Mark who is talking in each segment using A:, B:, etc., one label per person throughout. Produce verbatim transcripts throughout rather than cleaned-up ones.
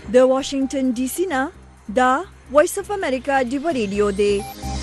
A: د واشنگټن ډي سي نه دا وایس اف امریکا دی ریډیو دی.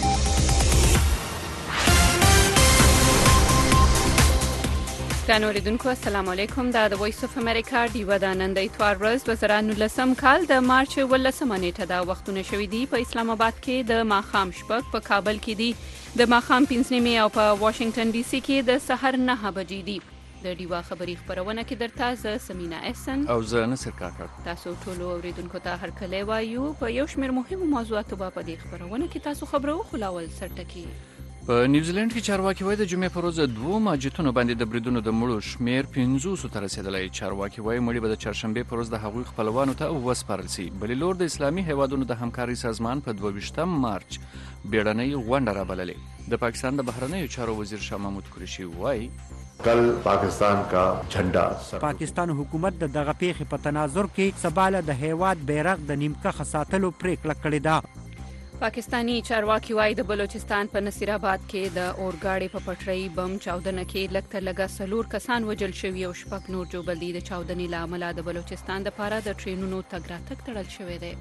B: ګرانو اوریدونکو السلام علیکم. دا د وایس اف امریکا دی و د نن د اتوار ورځ دوه زره نولسم کال د مارچ ولسمه نیټه دا وختونه شوي دي. په اسلام آباد کې د ماښام شپږ، په کابل کې دي د ماښام پنځه نیمې او په واشنگټن ډي سي کې د سحر نهه بجې دي. د ډیوا خبری خبرونه کې درته ز سمینا احسن
C: او زه نصر کاکړ.
B: تاسو ټول اوریدونکو ته هر کله وایو په یو شمېر مهمو موضوعاتو په دې خبرونه کې تاسو خبرو خلاول سرټکی.
C: په نیوزیلند کې چارواکي وایي د جمعې په ورځ دوه ماجتونو باندې د بریدونو د مړو شمیر پنځوسو ته رسیدلی. چارواکي وایي مړي به د چهارشنبې په ورځ د هغوی خپلوانو ته وسپارل شي. بلې لور د اسلامي هیوادونو د همکارۍ سازمان په دوه ویشتم مارچ بیړنۍ غونډه رابللې. د پاکستان د بهرنیو چارو وزیر شاه محمود قریشي وایي
D: کل پاکستان کا جھنڈا
E: پاکستان حکومت د دغه پیښې په تناظر کې سباله د هیواد بیرغ د نیمکه ساتلو پریکړه کړې ده.
B: پاکستانی چارواکي وایي د بلوچستان په نصیر آباد کې د اورګاډي په پټرۍ بم چاودنه کې لږ تر لږه څلور کسان وژل شوي او شپږ نور ژوبل دي. د چاودنې له امله د بلوچستان دپاره د ټرینونو تګ راتګ تړل شوی دی.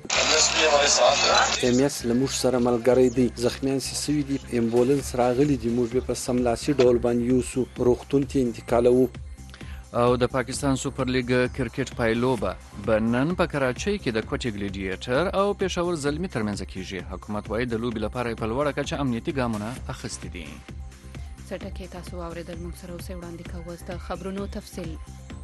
F: ایم ایس له موږ سره ملګری دی. زخمیان چې سوي دي امبولانس راغلی دي. موږ په سملاسي ډول باندې یوسو روغتون ته انتقالوو.
C: او د پاکستان سوپر لیګ کرکټ پایلوبه به نن په کراچۍ کې د کوټې ګلیډیټر او پېښور زلمي ترمنځ کیږي. حکومت وایي د لوبې لپاره په لوړه کچه امنیتي ګامونه اخیستي دي.
B: سټکه تاسو اوریدل موږ سره اوسه وړاندې کوو د خبرونو تفصیل.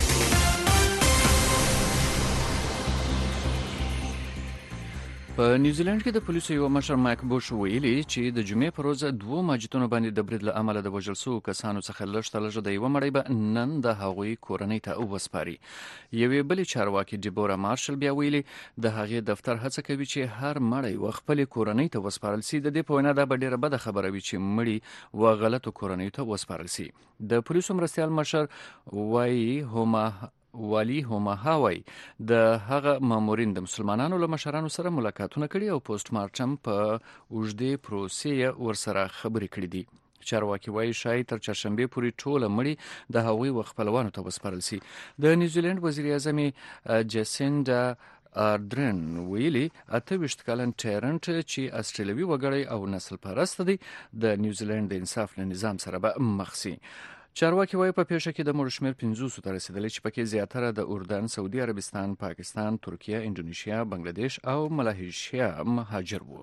C: په نیوزیلند کې د پولیسو یو مشر مایک بوش ویلي چې د جمعې په ورځ دوه ماجتونو باندې د برید له امله د وژل شوو کسانو څخه لږ تر لږه د یوه مړی به نن د هغوی کورنۍ ته وسپاري. یوې بلې چارواکي ډیبورا مارشل بیا ویلي د هغې دفتر هڅه کوي چې هر مړی و خپلې کورنۍ ته وسپارل سي. د دې په وینا دا به ډیره بده خبره وي چې مړي و غلطو کورنیو ته وسپارل سي. د پولیسو مرستیال مشر وایي هما والی هوماها وایي د هغه مامورین د مسلمانانو له مشرانو سره ملاقاتونه کړي او پوسټ مارټم په اوږدې پروسې ورسره خبرې کړي دي. چارواکي وایي شاید تر چهارشنبې پورې ټوله مړي د هغوی و خپلوانو ته وسپارل سي. د نیوزیلند وزیر اعظم جسینډا آردرن ویلي اته ویشت کلن ټیرنټ چې استرالیوي وګړی او نسل پرست دی د نیوزیلند د انصاف له نظام سره به مخ سي. چارواکي وایي په پیښه کې د مړو شمېر پنځوسو ته رسېدلی چې پکې زیاتره د اردن، سعودي عربستان، پاکستان، ترکیه، انډونیشیا، بنګلادیش او ملایشیا مهاجر وو.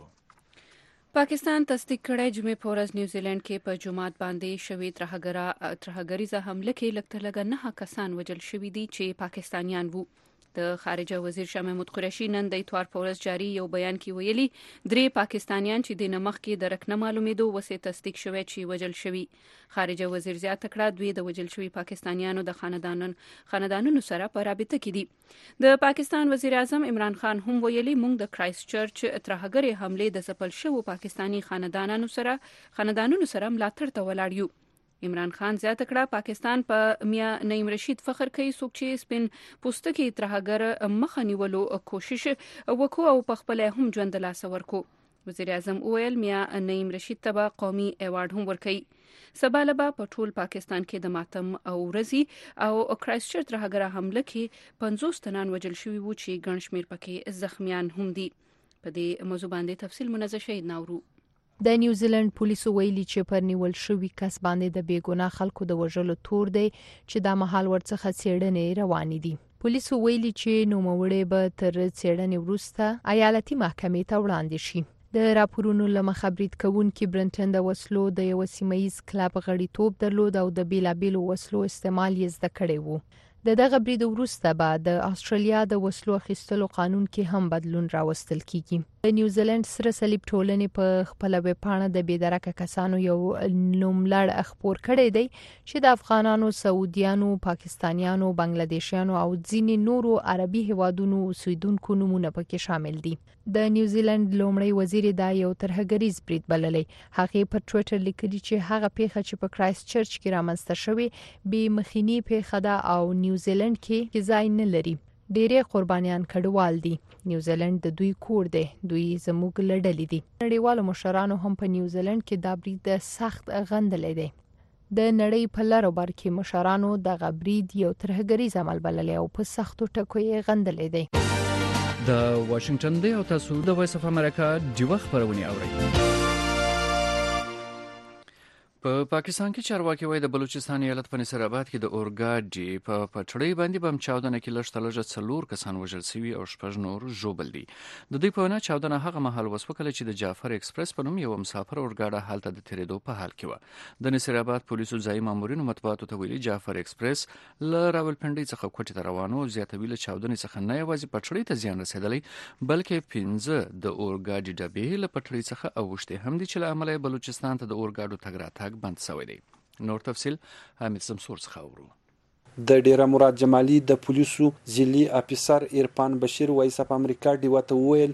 B: پاکستان تصدیق کړی جمعې په ورځ نیوزیلند کې په جومات باندې شوې ترهګریزه حمله کې لږ تر لږه نهه کسان وژل شوي دي چې پاکستانیان وو. د خارجه وزیر شاه محمود قریشي نن د اتوار په ورځ جاري یو بیان کې ویلي درې پاکستانیان چې د نمخ کې د رکنه معلومېدو وسې تصدیق شوی چې وژل شوي. خارجه وزیر زیاته کړه دوی د وژل شوي پاکستانیانو د خاندانونو خاندانونو سره په رابطه کې دي. د پاکستان وزیر اعظم عمران خان هم ویلي موږ د کرایست چرچ ترهګرې حملې د ځپل شوو پاکستاني خاندانونو سره خاندانونو سره ملاتړ ته ولاړ یو. عمران خان زیاته کړه پاکستان په میا نعیم رشید فخر کوي څوک چې سپین پوستکي ترهګر مخه نیولو کوشش وکړو او په خپل هم ژوند لاس ورکو. وزیر اعظم وویل میا نعیم رشید ته قومي ایوارډ هم ورکړي. سبا به په ټول پاکستان کې د ماتم او ورځي او کرایست چرچ ترهګر حمله کې پنځوس تنان وژل شوي وو چې ګڼ شمېر پکې زخمیان هم دي. په دې موضوع باندې تفصیل منزه شهید ناورو.
G: د نیوزیلند پولیسو ویلي چې پر نیول شوي کس باندې د بیګناه خلکو د وژلو تور دی چې دا مهال ورڅخه څېړنې روانې دي. پولیسو ویلي چې نوموړی به تر څېړنې وروسته ایالتي محکمې ته وړاندې شي. د راپورونو له مخه برید کوونکي برنټن د وسلو د یو سیمه‌ییز کلب غړیتوب درلود او د بیلابیلو وسلو استعمال یې زده کړی وو. د دغه برید وروسته به د استرالیا د وسلو اخیستلو قانون کې هم بدلون راوستل کیږي. د نیوزیلند سره صلیب ټولنې په خپل ویب پاڼه د بېدرکه کسانو یو نوملړ خپور کړی دی چې د افغانانو، سعودیانو، پاکستانیانو، بنگلادیشیانو او ځینې نورو عربي هیوادونو اوسیدونکو نومونه پکې شامل دي. د نیوزیلند لومړی وزیر دا یو ترهګریز برید بللی. هغه په ټوئیټر لیکلي چې هغه پیښه چې په کرایست چرچ کې رامنځته شوې بې مخینی پیښه ده او نیوزیلند کې ځای نه لري. ډېرې قربانیان کډوال دي. نیوزیلند د دوی کور دی. دوی زموږ لړلې دي. نړیوالو مشرانو هم په نیوزیلند کې دا برید سخت غندلی دی. د نړۍ په لر او بر کې مشرانو دغه برید یو ترهګریز عمل بللی او په سختو ټکو یې غندلی دی.
C: د واشنگټن دی او تاسو د وایس اف امریکا ډیوه خبرونه اورئ. په پاکستان کې چارواکي وایي د بلوچستان ایالت په نصر آباد کې د اورګاډي په پټړۍ باندې بم چاودنه کې لږ تلجه څلور کسان وژل شوي او شپږ نور ژوبل دي. د دوی په وینا چاودنه هغه مهال وسوه کله چې د جعفر ایکسپریس په نوم یو مسافر اورګاډی هلته د تیریدو په حال کې و. د نصر آباد پولیسو ځایي مامورینو مطبوعاتو ته ویلي جعفر ایکسپریس له راولپنډۍ څخه کوټې ته روان و او زیاتوي له چاودنې څخه نه یوازې پټړۍ ته زیان رسېدلی بلکې پنځه د اورګاډي ډبې له پټړۍ څخه اوښتې هم دي چې له امله بلوچستان ته د اورګاډو تګ راتګ بند شوی دی. نور تفصیل حمید سمسور څخه اورو.
F: د ډیره مراد جمالي د پولیسو ځلي افیسر عرفان بشیر وایس اپ امریکا ډیوه ته وویل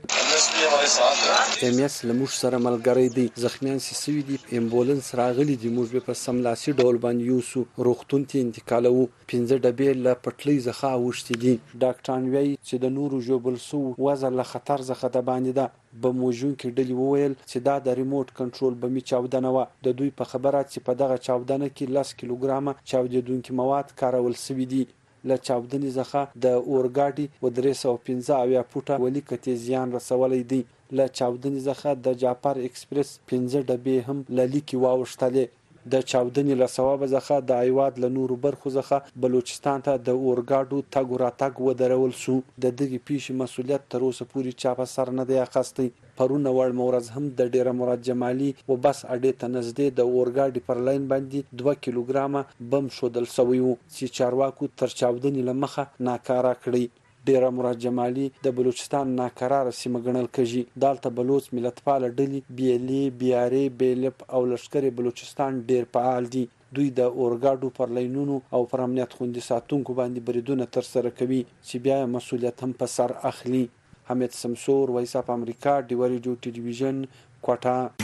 F: ام اس لموږ سره ملګری دی، زخمیان سوي دي، امبولانس راغلی دی، موږ په سملاسي ډول باندې یوسو روغتون ته انتقالو. پنځه ډبې له پټلۍ څخه اوښتې دي. ډاکټران وایي چې د نورو ژوبل سو وضع له خطر څخه د باندې ده. بموجونکي ډلې وویل چې دا د ریموټ کنټرول بمي چاودنه وه. د دوی په خبره چې په دغه چاودنه کې لس کیلوګرامه چاودیدونکي مواد کارول سوي دي. له چاودنې څخه د اورګاډي و درې سوه پنځه اویا فوټه ولي کتې زیان رسولی دی. له چاودنې څخه د جعفر ایکسپریس پنځه ډبې هم له لیکې واوښتلې. د چاودنې له سببه څخه د هیواد له نورو برخو څخه بلوچستان ته د اورګاډو تګ راتګ ودرول شو. د دغې پیښې مسؤلیت تر اوسه پورې چا په سر نه دی اخیستی. پرون وړمه ورځ هم د ډیره مراد جمالي و بس اډې ته نږدې د اورګاډي پر لاین باندې دوه کیلوګرامه بم شودل شوی و چې چارواکو تر چاودنې له مخه ناکاره کړی. ډیره مراد جمالي د بلوچستان ناکراره سیمه ګڼل کېږي. دالته بلوچ ملتپاله ډلې بیلي بیاري بیلپ او لښکر بلوچستان ډیر فعال دي. دوی د اورګاډو پر لاینونو او پر امنیت خوندي ساتونکو باندې بریدونه ترسره کوي چې بیا مسؤلیت هم په سر اخلي. حمید سمسور وایس اپ امریکا ډیوه ریډیو ټلویزیون کوټه.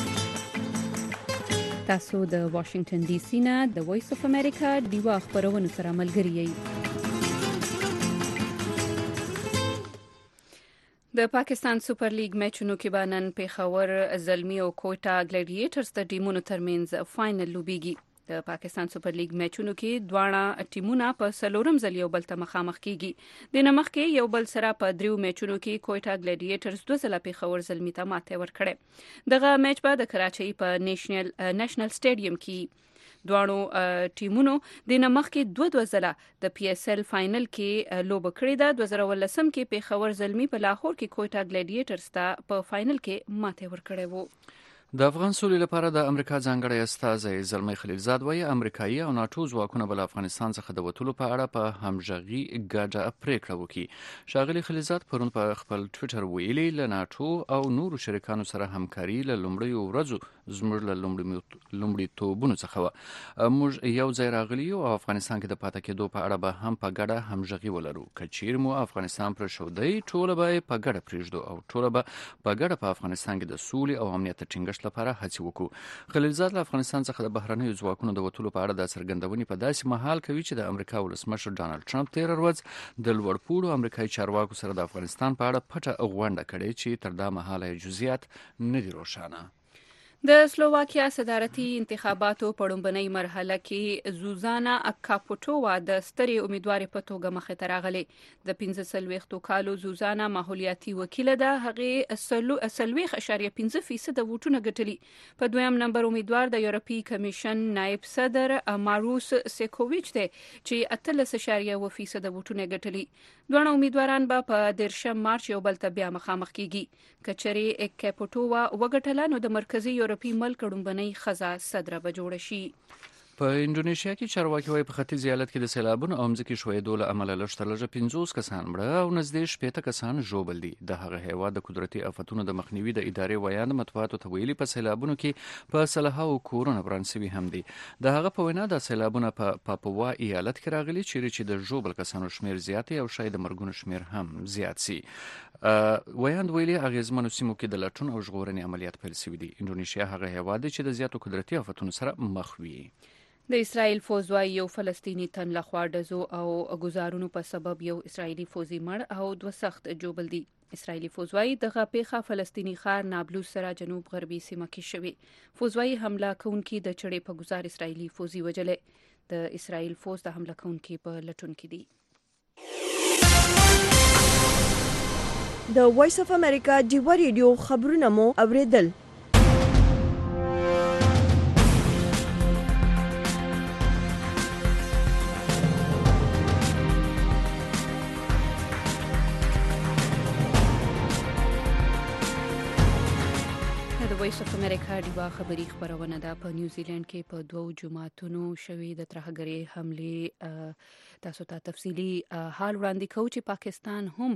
B: تاسو د واشنگټن ډي سي نه د وایس اف امریکا ډیوه خبرونه سره ملګری یئ. د پاکستان سوپر لیګ میچونو کې به نن پیښور زلمی او کوټا ګلیډیټرز د ټیمونو ترمنځ فائنل لوبېږي. د پاکستان سوپر لیګ میچونو کې دواړه ټیمونه په څلورم ځل یو بل ته مخامخ کیږي. د نمخ کې یو بل سره په دریو میچونو کې کوټا ګلیډیټرز دوه ځله پیښور زلمی ته ماته ورکړه. دغه میچ به د کراچۍ په نېشنل نېشنل سټیډیم کې دواړو ټیمونو د نمخ کې دوه دوه ځله د پی اس ایل فائنل کې لوبه کړې ده. دوه زره ولسم کې پیښور زلمی په لاهور کې کوټا ګلیډیټرز ته په فائنل کې ماته ورکړې وو.
C: د افغان سولې لپاره د امریکا ځانګړی استازی زلمی خلیلزاد وایي امریکایي او ناتو ځواکونه بل افغانستان څخه د وټولو په اړه په همغږي ګډه پریکړه وکړي. ښاغلي خلیلزاد پرون په خپل ټویټر ویلي له ناتو او نورو شریکانو سره همکاري له لومړیو ورځو زموږ له لومړیتوبونو څخه وه. موږ یو ځای راغلي او افغانستان کې د پاتې کېدو په اړه به هم په ګډه همغږي ولرو. که چیرې مو افغانستان پرېښودی ټوله به یې په ګډه پرېږدو او ټوله به په ګډه په افغانستان کې د سولې او امنیت ټینګښت لپاره هڅې وکړو. خلیلزاد له افغانستان څخه د بهرنیو ځواکونو د وټولو په اړه د څرګندونې په داسې مهال کوي چې د امریکا ولسمشر ډانلډ ټرمپ تېره ورځ د لوړپوړو امریکایي چارواکو سره د افغانستان په اړه پټه غونډه کړې چې تر دا مهاله جزئیات نه دي روښانه.
B: د سلوواکیا صدارتي انتخاباتو په لومړنۍ مرحله کې زوزانا اکاپوټووا د سترې امیدوارې په توګه مخې ته راغلې. د پنځه څلوېښتو کالو زوزانا ماحولیاتي وکیله ده. هغې څلوېښت اعشاریه پنځه فیصده ووټونه ګټلي. په دویم نمبر امیدوار د یورپي کمیشن نایب صدر ماروس سیکوویچ دی چې اتلس اعشاریه اوه فیصده ووټونه ګټلي. دواړه امیدواران به په دېرشم مارچ یو بل ته بیا مخامخ کیږي. که چېرې اکاپوټووا وګټله نو د مرکزي یورپي ملک لومړنۍ ښځه صدره به جوړه شي.
C: په انډونیشیا کې چارواکي وايي په ختیځ ایالت کې د سیلابونو او ځمکې ښویېدو له امله لږ تر لږه پنځوس کسان مړه او نږدې شپېته کسان ژوبل دي. د هغه هیواد د قدرتي آفتونو د مخنیوي د ادارې ویاند مطبوعاتو ته ویلي په سیلابونو کې په سلهاوو کورونه وران شوي هم دي. د هغه په وینا د سیلابونه په پاپوا ایالت کې راغلي چیرې چې د ژوبل کسانو شمیر زیات او شاید د مرګونو شمیر هم زیات سي. ویاند ویلي اغیزمنو سیمو کې د لټون او ژغورنې عملیات پیل شوي دي. انډونیشیا هغه هیواد دی چې د زیاتو قدرتي آفتونو سره مخ وي.
B: د اسرائیل فوز وايي یو فلسطینی تن لخوا ډزو او گزارونو په سبب یو اسرائیلی فوزي مړ او دوه سخت جوبل دي. اسرائیلی فوز وايي دغه پیښه فلسطینی ښار نابلوس سره جنوب غربي سیمه کې شوې. فوز وايي حمله کوونکي د چړې په گزار اسرائیلی فوزي وجلې. د اسرائیل فوز د حمله کوونکي په لټون کې دي.
A: د وایس اف امریکا ډیوا ریډیو خبرونه مو اوریدل.
B: وایس اف امریکا ډیوا خبری خبرونه ده. په نیوزیلند کې په دوو جماعتونو شوې د ترهګرۍ حمله تاسو ته تفصیلی حال وړاندې کوو چې پاکستان هم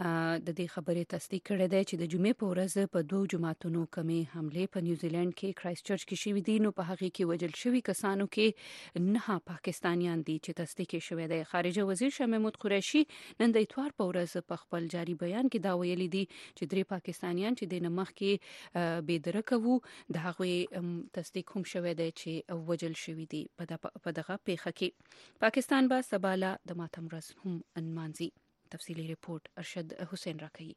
B: د دې خبرې تصدیق کړې ده چې د جمعې په ورځ په دوو جماعتونو کمې حمله په نیوزیلند کې کرایست چرچ کې شوې دي. نو په هغه کې وجل شوی کسانو کې نه پاکستانیان دي چې تصدیق شوی دی. خارجه وزیر شاه محمود قریشي نن د اتوار په ورځ په خپل جاری بیان کې دا ویلي دي چې درې پاکستانیان چې د نمخ کې بې درکوو د هغه تصدیق هم شوی دی چې وجل شوی دي په دغه پیښه کې. پاکستان با سباله د ماتم ورځ هم انمانځي. تفصیلی ریپورت ارشد حسین راکوي.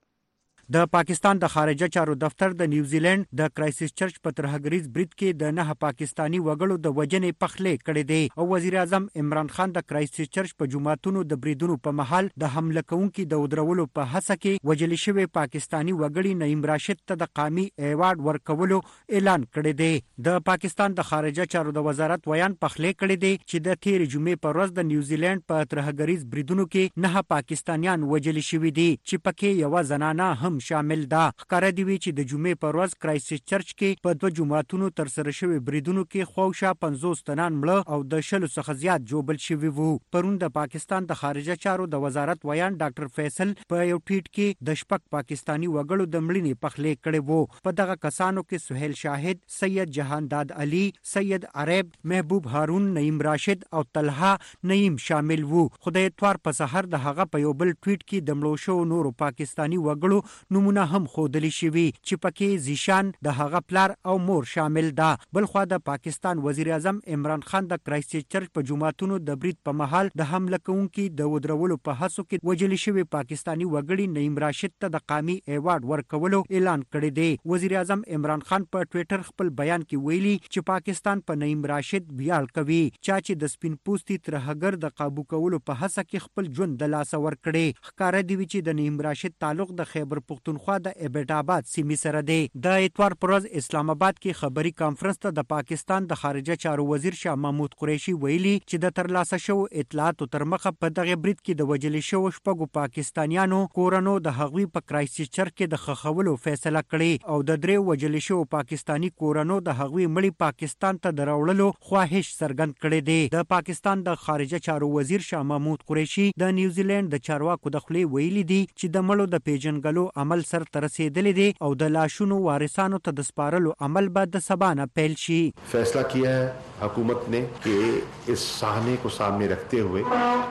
E: د پاکستان د خارجه چارو دفتر د نیوزیلند د کرایست چرچ په ترهګریز برید کې د نه پاکستانی وګړو د وجنې پخلې کړې دي او وزیر اعظم عمران خان د کرایست چرچ په جماعتونو د بریدونو په محل د حمله کوونکو د ودرولو په هڅه کې وجل شوی پاکستانی وګړي نعیم راشد ته د قامي ایوارډ ورکولو اعلان کړی دی. د پاکستان د خارجه چارو د وزارت ویان پخلې کړی دی چې د تیر جمعې په ورځ د نیوزیلند په ترهګریز بریدونو کې نه پاکستانیان وجل شوی دي چې پکې یو زنانه هم شامل ده. ښکاره دی چې د جمعې په ورځ کرایست چرچ کې په دوه جماعتونو تر سره شوی بریدونو کې خوشا پنځوس تنان مړه او د شلو څخه زیات جوبل شوی وو. پرون د پاکستان د خارجه چارو د وزارت ویان ډاکټر فیصل په یو ټویټ کې د شپږ پاکستانی وګړو د مړینې پخلې کړې وو. په دغه کسانو کې سہیل شاهد، سید جهانداد علي، سید عرب، محبوب هارون، نعیم راشد او طلحه نعیم شامل وو. خدای اتوار په سحر د هغه په یو بل ټویټ کې د مړو شو نورو پاکستانی وګړو نمونه هم خودلی شوی چې پکې زیشان د هغه پلار او مور شامل ده. بلخوا د پاکستان وزیر اعظم عمران خان د کرایست چرچ په جماعتونو د برید په محل د حمله کوونکو د ودرولو په هڅو کې وجل شوی پاکستانی وګړي نعیم راشد ته د قامي ایوارډ ورکولو اعلان کړی دی. وزیر اعظم عمران خان په ټوئیټر خپل بیان کې ویلي چې پاکستان په نعیم راشد ویاړ کوي چا چې د سپین پوستي ترهګر د قابو کولو په هڅه کې خپل ژوند د لاسه ورکړي. ښکاره دی چې د نعیم راشد تعلق د خیبر پختونخوا د ابټ آباد سیمې سره دی. د اتوار پر ورځ اسلام آباد کې خبري کانفرنس ته د پاکستان د خارجه چارو وزیر شاه محمود قریشي ویلي چې د ترلاسه شو اطلاعاتو تر مخه په دغه برید کې د وجل شو شپږو پاکستانیانو کورونو د هغوی په کرایست چرچ کې د خخولو فیصله کړې او د درې وجل شو پاکستانی کورونو د هغوی مړي پاکستان ته دراوړلو خواهش څرګند کړی دی. د پاکستان د خارجه چارو وزیر شاه محمود قریشي د نیوزیلند د چارواکو د خولې ویلي دي چې د مړو د پیژنګلو عمل سر ته رسیدلی دی او د لاشونو وارثانو ته د سپارلو عمل بعد د سبانه پیل شي.
D: फैसला किया है हुकूमत ने कि इस साहने को सामने रखते हुए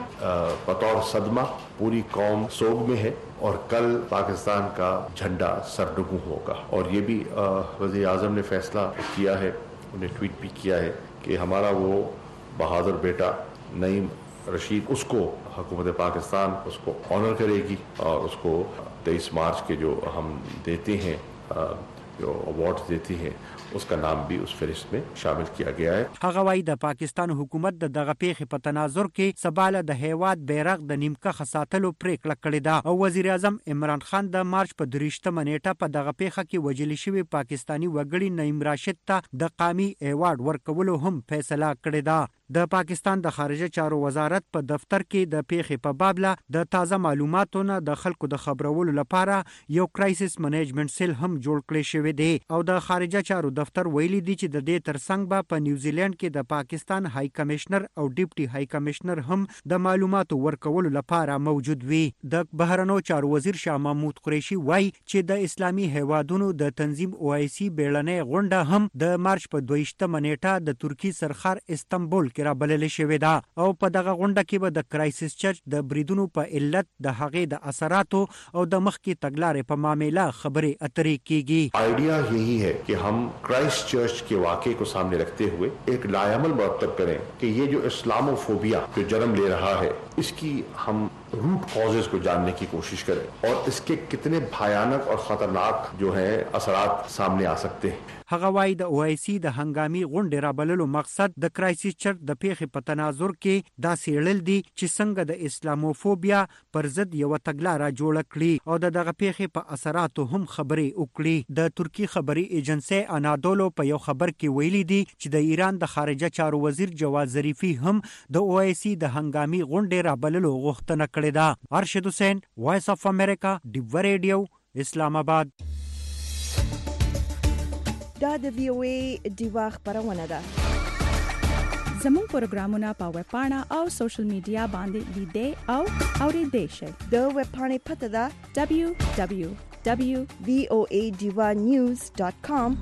D: बतौर सदमा पूरी कौम सोग में है और कल पाकिस्तान का झंडा सरनगू होगा. और ये भी वज़ीर आज़म ने फैसला किया है, उन्हें ट्वीट भी किया है कि हमारा वो बहादुर बेटा नईम रशीद, उसको हुकूमत पाकिस्तान उसको ऑनर करेगी और उसको तेईस मार्च के जो हम देते हैं जो अवार्ड देती हैं उसका नाम भी उस फहरिस्त में शामिल किया गया है.
E: هغه وايي د پاکستان حکومت د دغه پیښې په تناظر کې سباله د هیواد بیرغ د نیمکه خساتلو پریکړه کړې ده او وزیر اعظم عمران خان د مارچ په درېشتمه نیټه په دغه پیښه کې وجل شوی پاکستانی وګړي نعیم راشد ته د قامي ایوارډ ورکولو هم فیصله کړې ده. د پاکستان د خارجه چارو وزارت په دفتر کې د پیښې په باب له د تازه معلوماتو نه د خلکو د خبرولو لپاره یو کرایسس منیجمنت سیل هم جوړ کړی شوی دی او د خارجه چارو دفتر ویلي دی چې د دې ترڅنګ به په نیوزیلند کې د پاکستان های کمشنر او ډیپټي های کمشنر هم د معلوماتو ورکولو لپاره موجود وي. د بهرنیو چارو وزیر شاه محمود قریشي وایي چې د اسلامي هیوادونو د تنظیم او آی سی بیړنۍ غونډه هم د مارچ په دویشتمه نیټه د ترکی سرخار استنبول کې را بلل شوې ده او په دغه غونډه کې به د کرایست چرچ د بریدونو په علت د هغې د اثراتو او د مخکې تګلارې په معاملې خبرې اترې کیږي.
D: आइडिया यही है कि हम क्राइस्ट चर्च के वाक़े को सामने रखते हुए एक लायामल मरतब करें कि ये जो इस्लामोफोबिया जो जन्म ले रहा है इसकी हम रूट कॉजेज को जानने की कोशिश करें और इसके कितने भयानक और खतरनाक जो है असरात सामने आ सकते हैं।
E: هغه وايي د او آی سی د هنګامي غونډې رابللو مقصد د کرایسټ چرچ د پیښې په تناظر کې دا سیړل دي چې څنګه د اسلاموفوبیا پر ضد یو تګلاره جوړه کړي او د دغه پیښې په اثراتو هم خبرې وکړي. د ترکی خبري ایجنسی انادولو په یو خبر کې ویلي دي چې د ایران د خارجه چارو وزیر جواد ظریفي هم د او آی سی د هنګامي غونډې رابللو غوښتنه کړې ده. ارشد حسین، وایس اف امریکا، ډیو ریډیو، اسلام آباد.
A: دا د وی او ای دیوا خبرونه ده.
H: زموږ پروګرامونه په ویب پاڼه او سوشل میډیا باندې لیدئ او اوریدئ شئ.
A: د ویب پاڼې پته ده
H: دبلیو دبلیو دبلیو
A: ډاٹ وی او ای ډیوا نیوز ډاٹ کام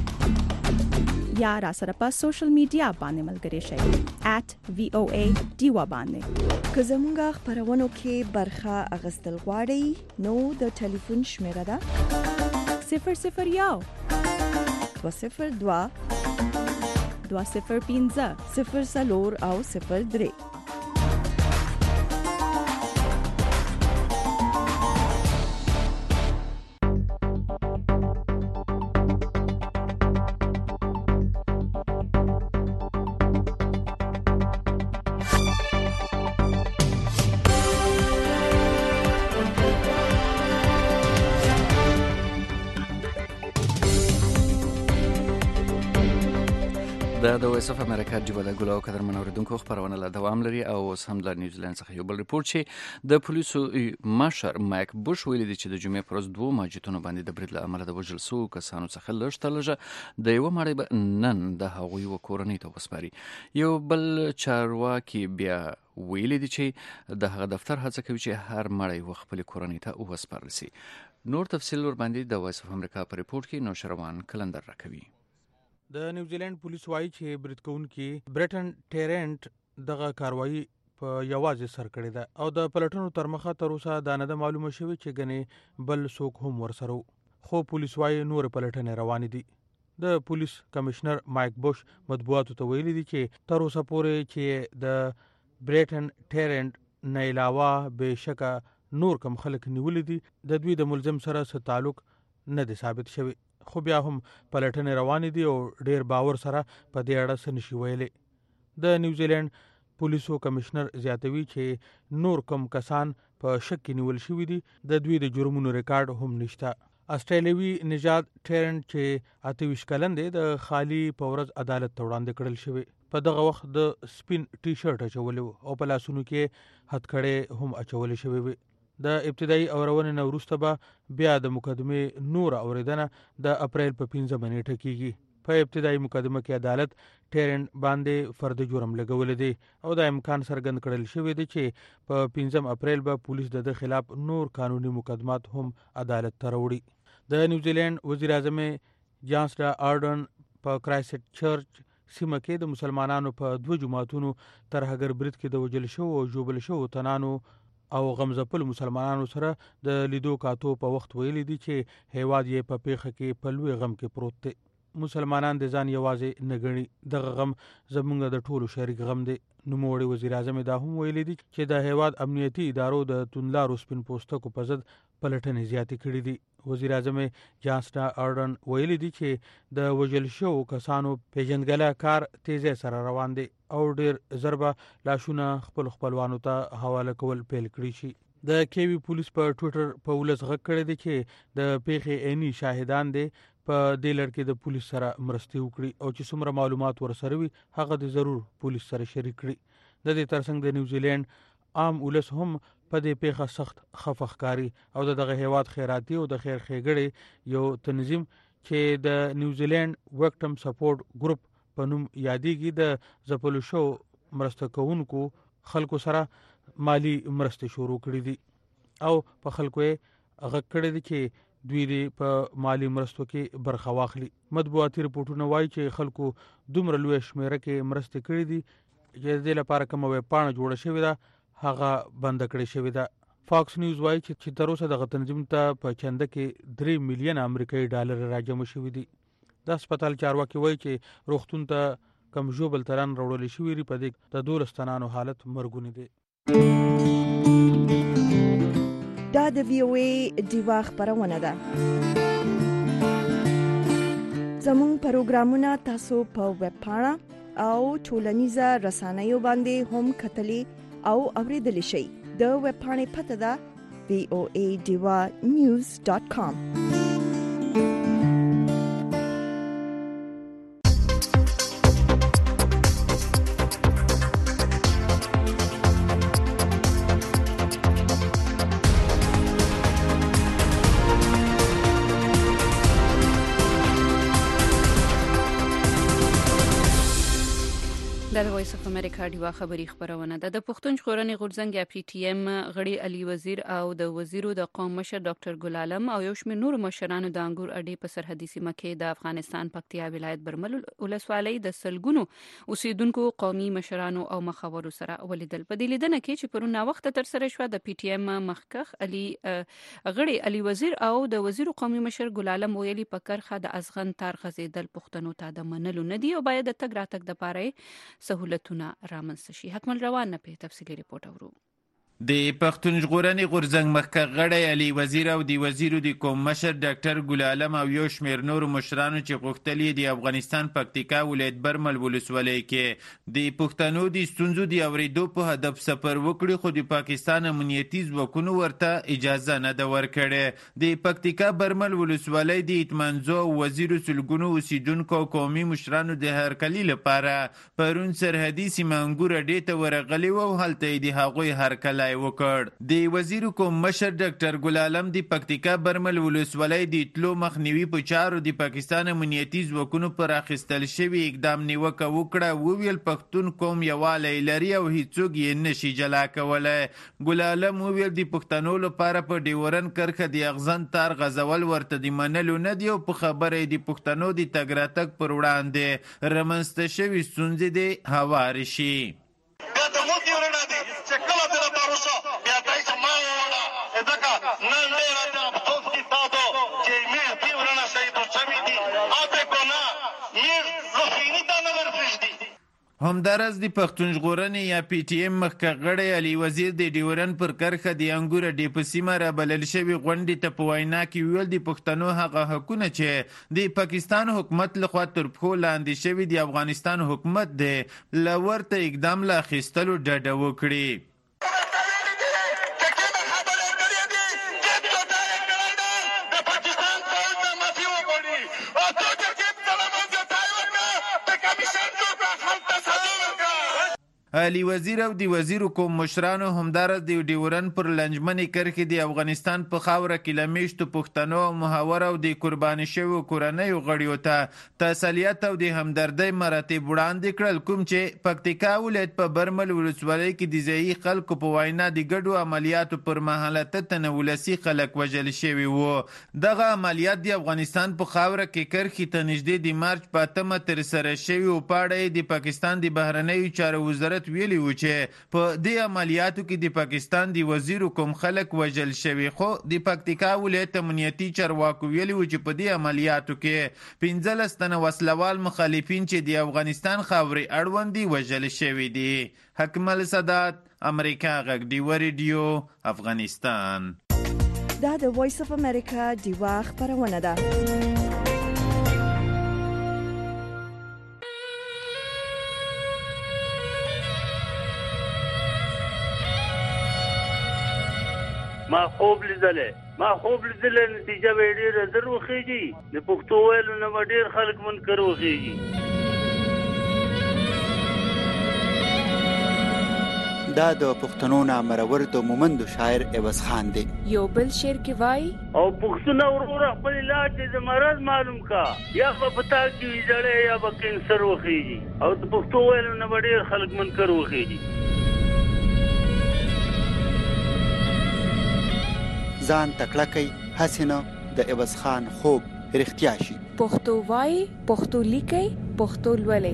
H: یا را سره په سوشل میډیا باندې ملګری شئ ایٹ وی او ای ډیوا باندې.
A: که زموږ خبرونو کې برخه اخیستل غواړئ نو د ټلیفون شمیره ده
H: صفر صفر یو
A: دو صفر دو
H: دو صفر پنځه
A: صفر څلور او صفر درې.
C: دا د وایس اف امریکا ډیو د ګلو قدر منوریدونکو خبرونه لا دوام لري او سم د نیوزیلند څخه یو بل ریپورت چې د پولیسو مشر مایک بوش ویلي دی چې د جمعې پر ورځ دوه ماجتونو باندې د برید له امله د وژل شوو کسانو څخه لږ تر لږه د یوه مړی به نن د هغوی و کورنۍ ته وسپاري. یو بل چارواکي بیا ویلي دی چې د هغه دفتر هڅه کوي چې هر مړی و خپل کورنۍ ته وسپارل شي. نور تفصیل ور باندې د وایس اف امریکا په ریپورت کې نوشروان کلندر راکوي.
I: د نیوزیلند پولیس وایي چې برید کوونکي برټن ټیرنټ دغه کاروایی په یوازې سر کړې ده او د پلټنو تر مخه تر اوسه دا نه ده معلومه شوې چې ګنې بل څوک هم ورسره و، خو پولیس وایي نور پلټنې روانې دي. د پولیس کمشنر مایک بوش مطبوعاتو ته ویلي دي چې تر اوسه پورې چې د برټن ټیرنټ نه علاوه بېشکه نور کم خلک نیولي دي د دوی د ملزم سره څه تعلق نه دی ثابت شوی، خو بیا هم پلټنې روانې دي او ډیر باور سره په دې اړه څه نشي ویلی. د نیوزیلند پولیسو کمشنر زیاتوي چې نور کم کسان په شک کې نیول شوي دي، د دوی د جرمونو ریکارډ هم نشته. استرالیوي نژاد ټیرنټ چې اته ویشت کلن دی د خالي په ورځ عدالت ته وړاندې کړل شوی. په دغه وخت د سپین ټي شرټ اچولی و او په لاسونو کې هتکړې هم اچولې شوې وې. د ابتدایي اورونې نه وروسته به بیا د مقدمې نور اوریدنه د اپریل په پنځمه نیټه کیږي. په ابتدایي مقدمه کې عدالت ټیرنټ باندې فرد جرم لګولی دی او دا امکان څرګند کړل شوی دی چې په پنځم اپریل به پولیس د ده خلاف نور قانوني مقدمات هم عدالت ته راوړي. د نیوزیلند وزیر اعظم جانسډا آرډن په کرایسټ چرچ سیمه کې د مسلمانانو په دوه جماعتونو ترهګر برید کې د وژل شوو او ژوبل شوو تنانو او غمزپل مسلمانانو سره د لیدو کاتو په وخت ویلي دي چې هیواد یې په پیښه کې په لوی غم کې پروت دی. مسلمانان د ځان یوازې نه ګڼي، دغه غم زموږ د ټولو شریک غم دی. نوموړي وزیر اعظم دا هم ویلي دي چې د هیواد امنیتي ادارو د توندلارو سپین پوستکو په ضد پلټنې زیاتې کړي دي. وزیر اعظم جانسټا آرډن ویلي دي چې د وژل شوو کسانو پیژندګله کار تیزی سره روان دی او ډیر ضربه لاشونه خپل خپلوانو ته حواله کول پیل کړي شي. د کیوي پولیس په ټویټر په ولس غږ کړی دی چې د پیښې عیني شاهدان دي په دې لړ کې د پولیس سره مرستې وکړي او چې څومره معلومات ورسره وي هغه د ضرور پولیس سره شریک کړي. د دې ترڅنګ د نیوزیلند عام ولس هم په دې پیښه سخت خفه ښکاري او دغه هیواد خیراتي او د خیر ښېګړې یو تنظیم چې د نیوزیلند وکټم سپورټ ګروپ په نوم یادېږي د ځپلو شو مرسته کوونکو خلکو سره مالی مرستې شروع کړې دي او په خلکو یې غږ کړی دی چې دوی دې په مالی مرستو کې برخه واخلي. مطبوعاتي رپورټونه وایي چې خلکو دومره لویه شمیره کې مرستې کړې دي چې د دې لپاره کومه ویب پاڼه جوړه شوې ده هغه بنده کړې شوې ده. فاکس نیوز وایي چې تر اوسه دغه تنظیم ته په چنده کې درې میلیونه امریکایي ډالر راجمع شوي دي. د هسپتال چارواکي وایي چې روغتون ته کم ژوبل تران راوړل شوي دي، په دې د دولس تنانو حالت مرګونی دی.
A: دا د وی او ای دیوا خبرونه ده. زموږ پروګرامونه تاسو په ویب پاڼه او ټولنیزه رسنیو باندې هم کتلی او اوریدلی شئ. د ویب پاڼې پته ده وی او ای دیوا نیوز ډاټ کام.
B: د وایس اف امریکا دیوا خبری خبرونه ده. د پښتون ژغورنې غورځنګ یا پی ټی ایم غړي علي وزیر او د وزیرو د قوم مشر ډاکټر ګل عالم او یو شمېر نور مشرانو د انګور اډې په سرحدي سیمه کې د افغانستان پکتیا ولایت برمل ولسوالۍ د سلګونو اوسیدونکو قومي مشرانو او مخاورو سره ولیدل. په دې لیدنه کې چې پرونه وخت تر سره شو د پی ټی ایم مخکخ علي غړي علي وزیر او د وزیرو قومي مشر ګل عالم ویلي په کرخه د ازغن تار غزیدل پښتنو ته د منلو نه دی او باید د تګ راتګ د پاره سہولتونه رامنځته شي. حکمل روان نه په تفصیلی ریپورت اورو.
J: د پښتون ژغورنې غورځنګ مخکښ غړی علي وزیر او د وزیرو د قوم مشر ډاکټر ګل عالم او یو شمېر نورو مشرانو چې غوښتل یې د افغانستان پکتیکا ولایت برمل ولسوالۍ کې د پښتنو د ستونزو د اورېدو په هدف سفر وکړي، خو د پاکستان امنیتي ځواکونو ورته اجازه نه ده ورکړې. د پکتیکا برمل ولسوالۍ د اطمنځو وزیرو سلګونو اوسیدونکو او قومي مشرانو د هرکلي لپاره پرون سرحدي سیمه انګور اډې ته ورغلي وو او هلته یې د هغوی هرکلی وکړ. د وزیر کوم مشر ډاکټر ګل عالم د پکتیکا برمل ولسوالۍ د تلو مخنیوي په چارو د پاکستان امنیتي ځواکونو پر اخیستل شوی اقدام نیوکه وکړه. وویل پښتون قوم یووالی لري او هیڅوک یې نشي جلا کولی. ګل عالم وویل د پښتنو لپاره په ډیورن کرښه د اغزن تار غځول ورته د منلو نه دی او په خبره د پښتنو د تګ راتګ پر وړاندې رامنځته شوي ستونزې د هوارې شي. همدارس د پښتون ژغورنې یا پی ټی ایم مخکښ غړی علي وزیر د ډیورن پر کرښه د انګور اډې په سیمه رابلل شوي غونډې ته په وینا کې ویل د پښتنو هغه حقونه چې د پاکستان حکومت لخوا تر پښو لاندې شوي د افغانستان حکومت دی له ورته اقدام له اخیستلو ډډه وکړي. علي وزیر او د وزیر کوم مشرانو همدارس د ډیورن پر لنجمنې کرښې د افغانستان په خاوره کې له میشتو پښتنو محاور او د قرباني شویو کورنیو غړیو ته تسلیت او د همدردۍ مراتب وړاندې کړل، کوم چې پکتیکا ولایت په برمل ولسوالۍ کې د ځایي خلکو په وینا د ګډو عملیاتو پر مهال اتیا ولسي خلک وژل شوي وو. دغه عملیات د افغانستان په خاوره کې کرښې ته نږدې د مارچ په اتمه ترسره شوي او په اړه یې د پاکستان د بهرنیو چارو وزارت ویلی و چې په دې عملیاتو کې د پاکستان د وزیر کوم خلک وژل شوي، خو د پکتیکا ولایت امنیتي چارواکو ویلی و چې په دې عملیاتو کې پنځلس تنه وسلوال مخالفین چې د افغانستان خاورې اړوند دي وژل شوي دي. حکمل سادات، امریکا غږ ډیوه ریډیو، افغانستان.
A: دا د وایس اف امریکا دیوا خبرونه ده.
K: ما خوب لیدلې ما خوب لیدلې نتیجه به ډېره زر وخیږي. د پښتو ویلو نه به ډېر خلک منکر وخیږي.
L: دا د پښتنو نامرور د مومند شاعر عوض خان دی.
M: یو بل شعر کې وای
K: او پښتون ورور خپل علاج د مرض معلوم کا، یا په پتا کې ویځړې یا به کینسر وخیږي. او د پښتو ویلو نه به ډېر خلک منکر وخیږي.
L: ځان تکړه کوي حسینه د عوض خان خوب رښتیا شي.
M: پښتو وای، پښتو لیکي، پښتو لولي.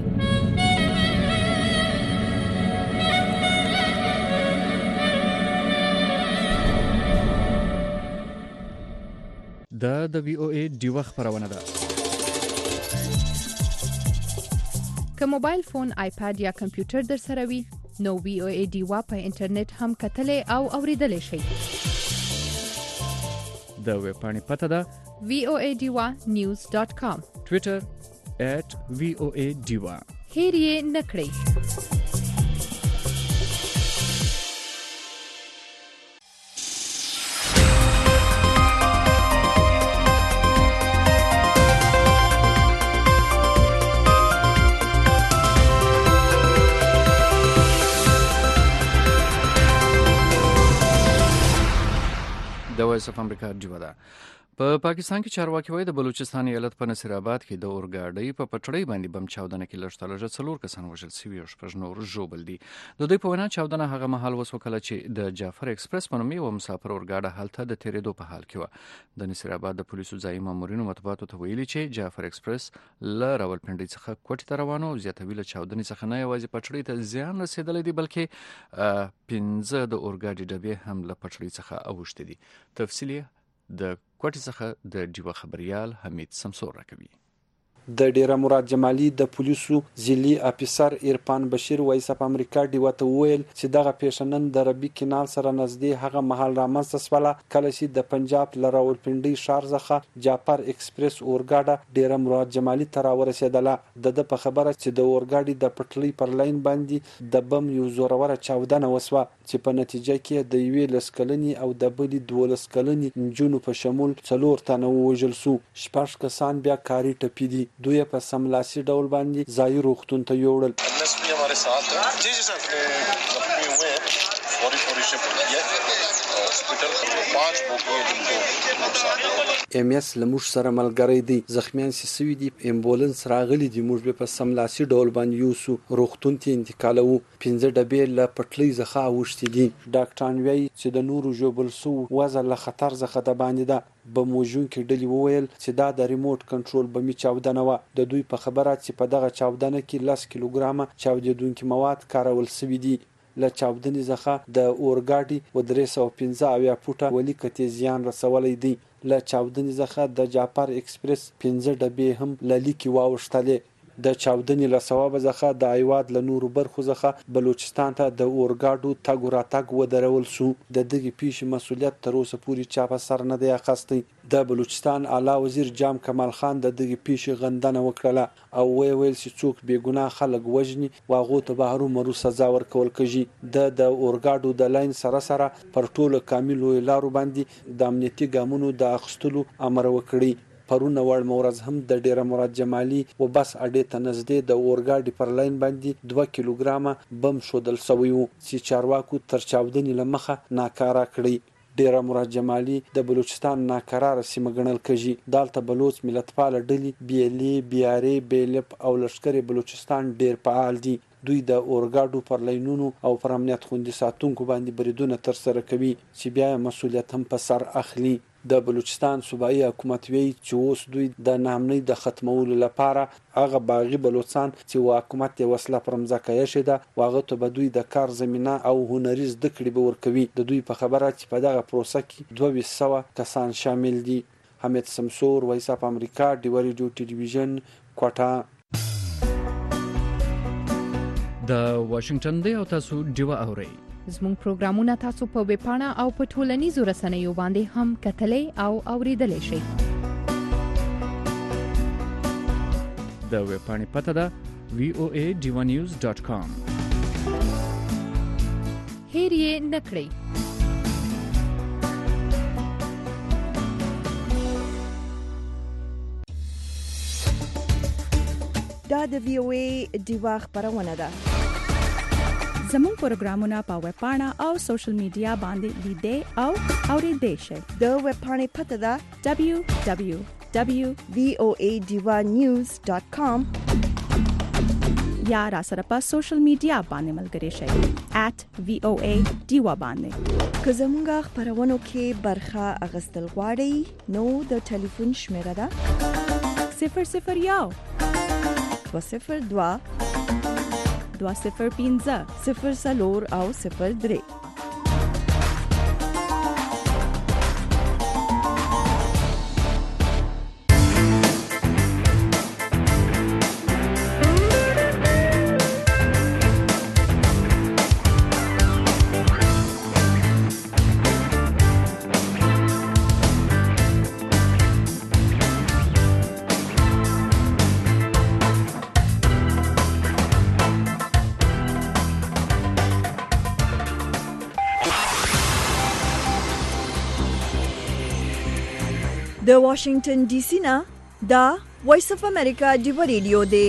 C: دا د وی او ای دیوه خبرونه ده.
G: که موبایل فون، آیپاد یا کمپیوټر در سره وي نو وی او ای ډیوا په انټرنیټ هم کتلې او اوریدلې شئ.
C: د ویب پاڼې پته ده
G: وی او ای ډیوا نیوز ډاټ کام.
C: ټویټر ایټ وی او ای ډیوا.
G: هیر یې نکړئ.
C: د وایس اف امریکا ډیوا ده. په پاکستان کې چارواکي وایي د بلوچستان ایالت په نصیر آباد کې د اورګاډي په پټړۍ باندې بم چاودنه کې لږ تر لږه څلور کسان وژل شوي او شپږ نور ژوبل دي. د دوی په وینا چاودنه هغه مهال وسوه کله چې د جعفر ایکسپریس په نوم یو مسافر اورګاډی هلته د تیرېدو په حال کې و. د نصیر آباد د پولیسو ځایي مامورینو مطبوعاتو ته ویلي چې جعفر ایکسپریس له راولپنډۍ څخه کوټې ته روان و. زیاتوي له چاودنې څخه نه یوازې پټړۍ ته زیان رسېدلی دی بلکې پنځه د اورګاډي ډبې هم له پټړۍ څخه اوښتې دي. تفصیل د کوټې څخه د ډیوا خبريال حمید سمسور راکوي.
F: د ډیره مراد جمالي د پولیسو ځلي افیسر عرفان بشیر وایس اپ امریکا ډیوا ته ویل چې دغه پیښنن د ربی کینال سره نږدې هغه محل رامنځته شوله کله چې د پنجاب له راولپنډۍ ښار څخه جعفر ایکسپریس اورګاډی ډیره مراد جمالي ته راورسېدله. د د په خبره چې د اورګاډي د پټلۍ پر لاین باندې د بم یو زوروره چاودنه وسوه چې په نتیجه کې د یوې لسکلنې او د بلې دولس کلنې نجونو په شمول څلور تنه ووژل شو. شپږ کسان بیا کاري ټپي دي. دوی په سملاسي ډول باندې ځایي روغتون ته یوړل. ام اس لموږ سره ملګری دی. زخمیان سي سوي دي. امبولانس راغلي دي. موږ به په سملاسي ډول باندې یوسو روغتون ته انتقالو. پنځه ډبې له پټلۍ څخه اوښتې دي. ډاکټران وایي چې د نورو ژوبل سو وضع له خطر څخه د باندې ده. بموجونکي ډلې وویل چې دا د ریموټ کنټرول بمي چاودنه وه. د دوی په خبره چې په دغه چاودنه کې لس کیلوګرامه چاودېدونکي مواد کارول سوي دي. له چاودنې څخه د اورګاډي و درې سوه پنځه اویا فوټه ولي کتې زیان رسولی دی. له چاودنې څخه د جعفر ایکسپریس پنځه ډبې هم له لیکې واوښتلې. د چاودنې له سببه څخه د هیواد له نورو برخو څخه بلوچستان ته د اورګاډو تګ راتګ ودرول شو. د دغې پیښې مسؤلیت تر اوسه پورې چا په سر نه دی اخیستی. د بلوچستان اعلی وزیر جام کمال خان د دغې پیښې غندنه وکړله او ویې ویل چې څوک بې ګناه خلک وژني و هغو ته به هرومرو سزا ورکول کېږي. د د اورګاډو د لاین سره سره پر ټولو کاملو لارو باندې د امنیتي ګامونو د اخیستلو امر وکړي. پرونه وړمه ورځ هم د ډیره مراد جمالي و بس اډې ته نږدې د اورګاډي پر لاین باندې دوه کیلوګرامه بم ښودل سوی و چې چارواکو تر چاودنې له مخه ناکاره کړی. ډیره مراد جمالي د بلوچستان ناکراره سیمه ګڼل کېږي. دلته بلوچ ملتپاله ډلې بیلې بیارې بیلپ او لښکر بلوچستان ډیر فعال دي. دوی د اورګاډو پر لاینونو او پر امنیت خوندي ساتونکو باندې بریدونه ترسره کوي چې بیا مسؤلیت هم په سر اخلي. د بلوچستان صوبایي حکومت وایي چې اوس دوی د ناامنۍ د ختمولو لپاره هغه باغي بلوچستان چې حکومت یې وسله پر مځکه ایښې ده هغه ته به دوی د کار زمینه او هنري زده کړې به ورکوي. د دوی په خبره چې په دغه پروسه کې دوه ویشت سوه کسان شامل دي. حمید سمسور وایس اپ امریکا ډیوا ریډیو ټلویزیون کوټه.
C: د واشنگټن دی او تاسو ډیوا اورئ.
G: زموږ پروګرامونه تاسو په ویب پاڼه او په ټولنیزو رسنیو باندې هم کتلای او اوریدلای شئ.
C: د ویب پاڼې پته ده وی او ای ډیوا نیوز ډاټ کام.
G: هیر یې نکړئ.
A: دا د وی او ای ډیوا خبرونه ده.
H: زموږ پروګرامونه په ویب پاڼه او سوشل میډیا باندې لیدئ او اوریدئ شئ.
A: د ویب پاڼې پته ده
H: دبلیو دبلیو دبلیو
A: ډاٹ وی او ای ډیوا نیوز ډاٹ کام یا را سره په سوشل میډیا باندې ملګري شئ ایٹ وی او ای ډیوا باندې. که زموږ خبرونو کې برخه اغستل غواړئ نو د ټلیفون شمیره ده صفر صفر یو دو صفر دو دو صفر پنځه صفر څلور او صفر درې. د واشنگټن ډي سي نه دا وایس اف امریکا دی ریډیو دی.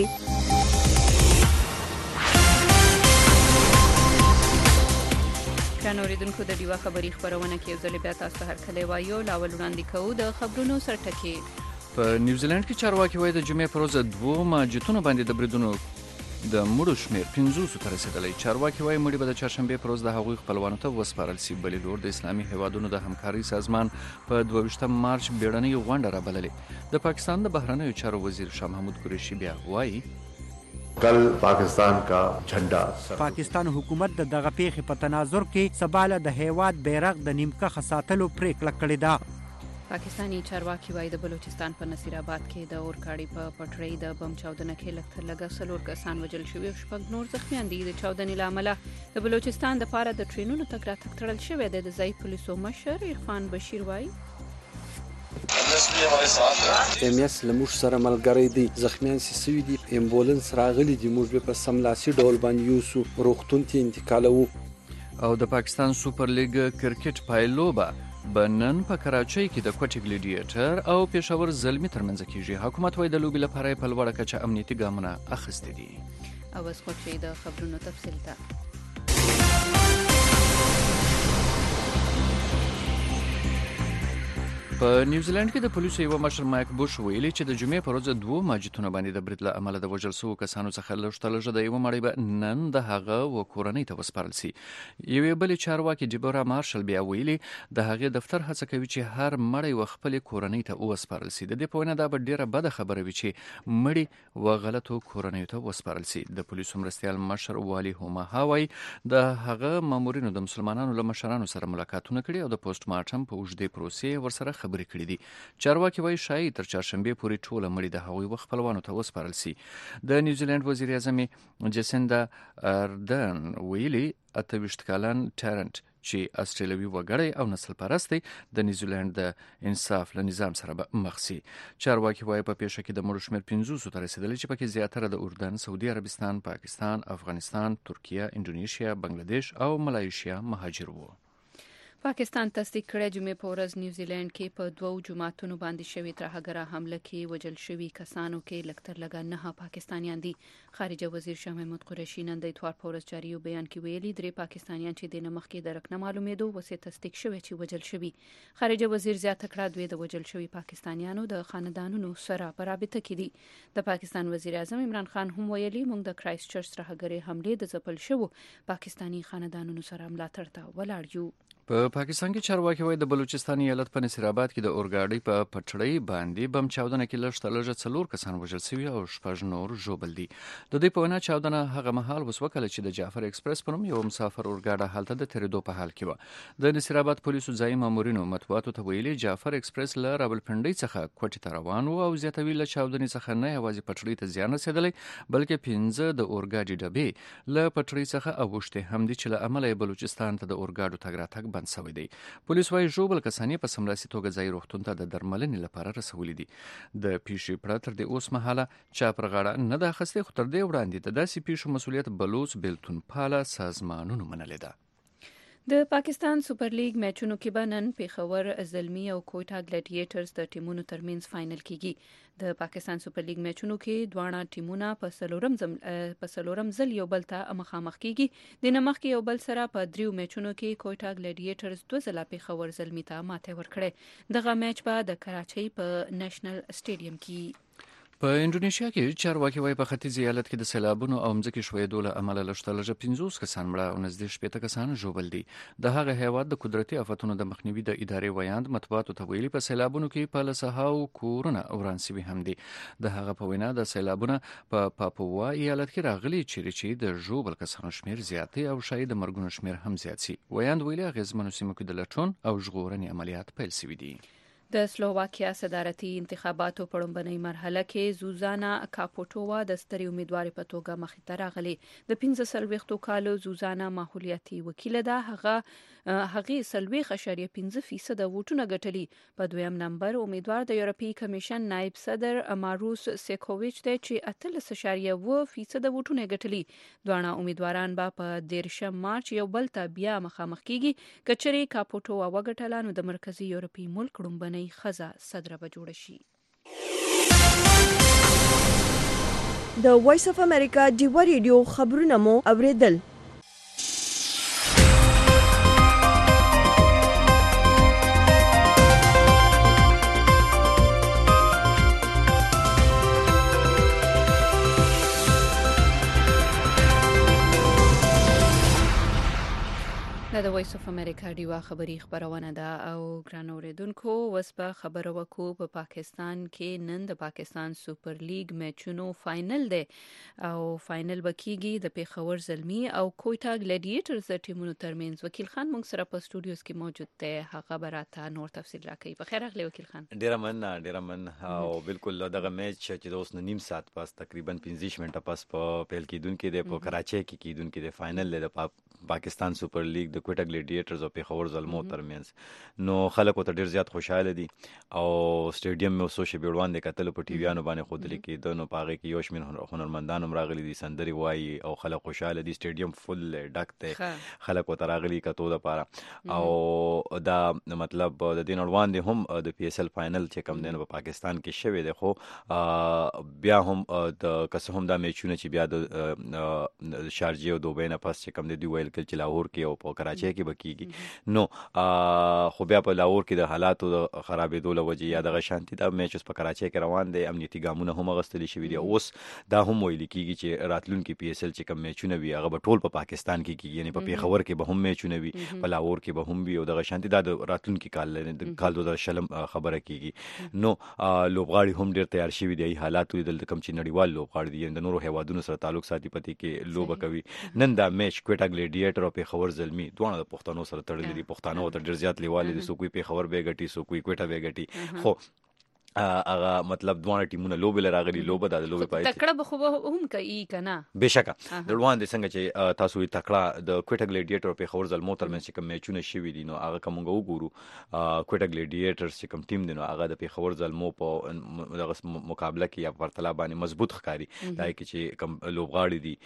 B: ګران اوریدونکو د ډیوا خبری خبرونه کې یو ځل بیا تاسو ته هرکلی وایو. لاول وړاندې کوو د خبرونو سرټکی.
C: په نیوزیلند کې چارواکي وایي د جمعې پر ورځ دوه ماجتونو باندې د بریدونو د مړو شمیر پنځوسو ته رسیدلی. چارواکي وایي مړي به د چهارشنبې پر ورځ د هغوی خپلوانو ته وسپارل شي. بلې لور د اسلامي هیوادونو د همکارۍ سازمان په دوه ویشتم مارچ بیړنۍ غونډه رابللې. د پاکستان د بهرنیو چارو وزیر شاه محمود قریشي بیا وایي
D: کل پاکستان کا جھنڈا
E: پاکستان حکومت د دغه پیښې په تناظر کې سباله د هیواد بیرغ د نیمکه ساتلو پریکړه کړې ده.
B: پاکستانی چارواکي وایي د بلوچستان په نصیر آباد کې د اورګاډي په پټړۍ د بم چاودنه کې لږ تر لږه څلور کسان وژل شوي او شپږ نور زخمیان دي. د چاودنې له امله د بلوچستان دپاره د ټرینونو تګ راتګ تړل شوی دی. د ځایي پولیسو مشر عرفان بشیر وایي
F: ام اس لموږ سره ملګری دی، زخمیان سي سوي دي، امبولانس راغلي دي، موږ په سملاسي ډول باندې یوسو روغتون ته انتقالوو.
C: او د پاکستان سوپر لیګ کرکټ پایلوبه بنن په کراچۍ کې د کوټ ګلیډیټر او پېښور زلمي ترمنځ کېږي. حکومت وايي د لوبي لپاره په لوړه کچه امنیتي ګامونه اخیستي دي.
B: او اوس خو چې د خبرونو تفصیل ته
C: په نیوزیلند کې د پولیسو یو مشر مایک بوش ویلي چې د جمعې پر ورځ دوه ماجتونو باندې د برید له امله د وژل شوو کسانو څخه لږ تر لږه د یوه مړی به نن د هغه و کورنۍ ته وسپارل شي. یوې بلې چارواکي ډیبورا مارشل بیا ویلي د هغې دفتر هڅه کوي چې هر مړی و خپلې کورنۍ ته وسپارل شي. د دې په وینا دا به ډیره بده خبره وي چې مړي و غلطو کورنیو ته وسپارل شي. د پولیسو مرستیال مشر والی هوما هاوای د هغه مامورینو د مسلمانانو له مشرانو سره ملاقاتونه کړي او د پوسټ مارټم په اوږدې پروسې ورسره خبرې کړې دي. چارواکي وایي شایي تر چهارشنبې پورې ټوله مړي د هغوی و خپلوانو ته وسپارل شي. د نیوزیلند وزیر اعظم جسیندا اردرن ویلي اته ویشت کلن ټرنټ چې استرالیوي وګړی او نسل پرست دی د نیوزیلند د انصاف له نظام سره به مخ شي. چارواکي وایي په پیښه کې د مړو شمیر پنځوسو ته رسیدلی چې پکې زیاتره د اردن، سعودي عربستان، پاکستان، افغانستان، ترکیه، انډونیشیا، بنگلاديش او ملایشیا مهاجر وو.
B: پاکستان تصدیق کړی جمعې په ورځ نیوزیلند کې په دوو جماعتونو باندې شوې ترهګره حمله کې وژل شوي کسانو کې لږ تر لږه نهه پاکستانیان دي. خارجه وزیر شاه محمود قریشي نن د اتوار په ورځ جاري بیان کې ویلي درې پاکستانیان چې د نه مخکې درک نه معلومېدو وسې تصدیق شوی چې وژل شوي. خارجه وزیر زیاته کړه دوی د وژل شوي پاکستانیانو د خاندانونو سره په رابطه کې دي. د پاکستان وزیر اعظم عمران خان هم ویلي موږ د کرایست چرچ ترهګرې حملې د ځپل شوو پاکستاني خاندانونو سره ملاتړ ته ولاړ یو.
C: په پاکستان کې چارواکي وایي د بلوچستان ایالت په نصیر آباد کې د اورګاډي په پټړۍ باندې بم چاودنه کې لږ تر لږه څلور کسان وژل شوي او شپږ نور ژوبل دي. د دوی په وینا چاودنه هغه مهال وسوه کله چې د جعفر ایکسپریس په نوم یو مسافر اورګاډی هلته د تېرېدو په حال کې وه. د نصیر آباد پولیسو ځایي مامورینو مطبوعاتو ته ویلي جعفر ایکسپریس له راولپنډۍ څخه کوټې ته روان و او زیاتوي له چاودنې څخه نه یوازې پټړۍ ته زیان رسېدلی بلکې پنځه د اورګاډي ډبې له پټړۍ څخه اوښتې هم دي چې له امله یې بلوچستان ته د اورګاډو تګ راتګ بند شوی دی. پولیس وايي ژوبل کسان په سملاسي توګه ځای روغتون ته د درملنې لپاره رسولي دي. د پیښې پړه تر دې اوس مهاله چا پر غاړه نه ده اخیستې، خو تر دې وړاندې د داسې پیښو مسؤلیت بلوچ بیلتون پاله سازمانونو منلی ده.
B: د پاکستان سوپر لیګ میچونو کې به نن پېښور زلمي او کوټا ګلیډیټرز د ټیمونو ترمنځ فائنل کیږي. د پاکستان سوپر لیګ میچونو کې دواړه ټیمونه په څلورم ځل په څلورم ځل یو بل ته مخامخ کیږي. د نمخ کې یو بل سره په دریو میچونو کې کوټا ګلیډیټرز دوه ځله پېښور زلمي ته ماته ورکړه. دغه میچ به د کراچۍ په نېشنل سټیډیم کې.
C: په انډونیشیا کې چارواکي وایي په ختیځ ایالت کې د سیلابونو او ځمکې ښویېدو له امله لږ تر لږه پنځوس کسان مړه او نږدې شپېته کسان ژوبل دي. د هغه هیواد د قدرتي آفتونو د مخنیوي د ادارې ویاند مطبوعاتو ته ویلي په سیلابونو کې په لسهاو کورونه وران شوي هم دي. د هغه په وینا د سیلابونه په پاپوا ایالت کې راغلي چیرې چې د ژوبل کسانو شمیر زیات دی او شاید د مرګونو شمیر هم زیات شي. ویاند ویلي اغېزمنو سیمو کې د لټون او ژغورنې عملیات پیل شوي دي.
B: د سلوواکیا صدارتي انتخاباتو په لومړنۍ مرحله کې زوزانا کاپوټووا د سترې امیدوارې په توګه مخې ته راغلي. د پنځه څلوېښتو کالو زوزانا ماحولیاتي وکیله ده. هغه هغې څلوېښت اعشاریه پنځه فیصده ووټونه ګټلي. په دویم نمبر امیدوار د یورپي کمیشن نایب صدر ماروس سیکوویچ دی چې اتلس اعشاریه اووه فیصده ووټونه ګټلي. دواړه امیدواران به په دېرشم مارچ یو بل ته بیا مخامخ کیږي. که چېرې کاپوټووا وګټله نو د مرکزي یورپي ملک ړومبنۍ کورنۍ خزه صدره به جوړ شي.
A: د وایس اف امریکا ډیوا ریډیو خبرونه مو اوریدل.
B: د وایس اف امریکا ډیوا خبری خبرونه ده او ګران اوریدونکو وس په خبرو وکړو په پاکستان کې نن د پاکستان سوپر لیګ میچونو فائنل ده او فائنل بکیږي د پیښور زلمی او کوټا ګلیډیټرز د ټیمونو ترمنځ. وکیل خان موږ سره په سټوډیوز کې موجود دی، هغه براته نور تفصیل راکړي. په خیر اغلی وکیل خان.
N: ډیر مننه ډیر مننه او بالکل دغه میچ چې د اوس نیم ساعت پاس تقریبا پنځه منټه پاس په پیل کېدونکو دی په کراچۍ کې کېدونکو دی فائنل د پاکستان سوپر لیګ د کوټا ګلیډیټرز او پیښور زلمو ترمنځ. نو خلک ته ډیر زیات خوشاله دي او سټیډیم مې وسو شي بیروان د کتل په ټي ویانو باندې خود لیکي د نو پاغه کې یو شمن هنرمندان هم راغلي دي، سندري وایي او خلک خوشاله دي. سټیډیم فل ډک دی، خلک ته راغلي کتو د پاره او دا مطلب د دین اړوان دي هم د پی ایس ایل فائنل چې کوم دین په پاکستان کې شوی دی. خو بیا هم د کسه هم د میچونه چې بیا د شارجه او دوبۍ نه پاس چې کوم دی ویل کل چې لاهور کې او په کراچۍ کې بکیږي. نو خو بیا په لاهور کې د حالاتو د خرابېدو له وجې یا د شانتي د میچ په کراچۍ کې روان دي، امنیتي ګامونه هم غستلی شوي دي. اوس دا هم ویل کیږي چې راتلونکي پی ایس ایل چې کوم میچونه وي هغه به ټول په پاکستان کې کیږي، یعنی په پیښور کې به هم میچونه وي، په لاهور کې به هم وي او د شانتي د راتلونکي کال د کال دوه هزار شلم خبره کیږي. نو لوبغاړي هم ډیر تیار شوي دي، حالات د کم چې نړیوال لوبغاړي دي د نورو هیوادونو سره تعلق ساتي پتی کې لوبه کوي. نن دا میچ کوټا ګلیډیټر او پیښور زلمی دوه د پښتنو سره تړلې دي. پښتنو ته ډیر زیات لیواله دي، سو کوئی پیښور به ګټي سو کوئی کوټا به ګټي. خو هغه مطلب دوه ټیمونه لوبه لراغلي لوبه د لوبه پای
B: تکړه به خو هم کوي کنه
N: بشکه د روان دي څنګه چې تاسو یې تکړه د کوټا ګلیډیټر په خور زلمو ترمنځ چې کوم میچونه شوي دي نو هغه کومه وګورو. کوټا ګلیډیټر چې کوم ټیم دی نو هغه د پیښور زلمو په دغه مقابله کې یا پرتله باندې مضبوط ښکاری دا کې چې کوم لوبغاړي دي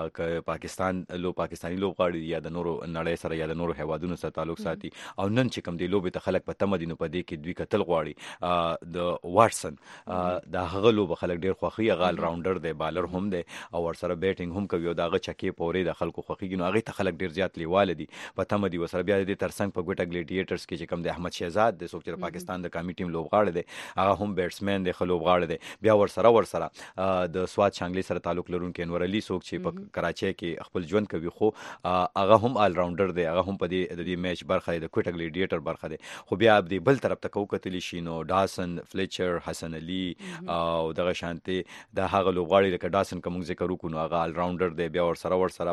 N: ک پاکستان لو پاکستانی لوبغاړي یا د نورو نړۍ سره یا د نورو هیوادونو سره تعلق ساتي او نن چې کوم دی لوبه ته خلک په تمه دي نو په دې کې دوی کتل غواړي د واتسن دا هغه لوب خلک ډیر خوخي غال راونډر دی، بالر هم دی او ورسره بیټینګ هم کوي او داغه چکی پورې د خلکو خوخي نو هغه ته خلک ډیر زیات لیواله دي په تمه دي. وسره بیا د ترڅنګ په ګوټا ګلیډیټرز کې چې کوم د احمد شهزاد د سوچ پاکستان د کامی ټیم لوبغاړي دی هغه هم بیټسمن دی خلوبغاړي دی. بیا ورسره ورسره د سواد شانګلی سره تعلق لرونکي انور علي سوک چې په کراچۍ کې خپل ژوند کوي خو هغه هم آل راونډر دی، هغه هم په دې د دې میچ برخه د کوټا ګلیډیټر برخه دی. خو بیا د بل طرف ته کوکتلی شي نو ډاسن فلیچر حسن علي او دغه شانتي د هغه لوبغاړي لکه ډاسن کوم ذکر وکړو نو هغه آل راونډر دی. بیا ور سره ور سره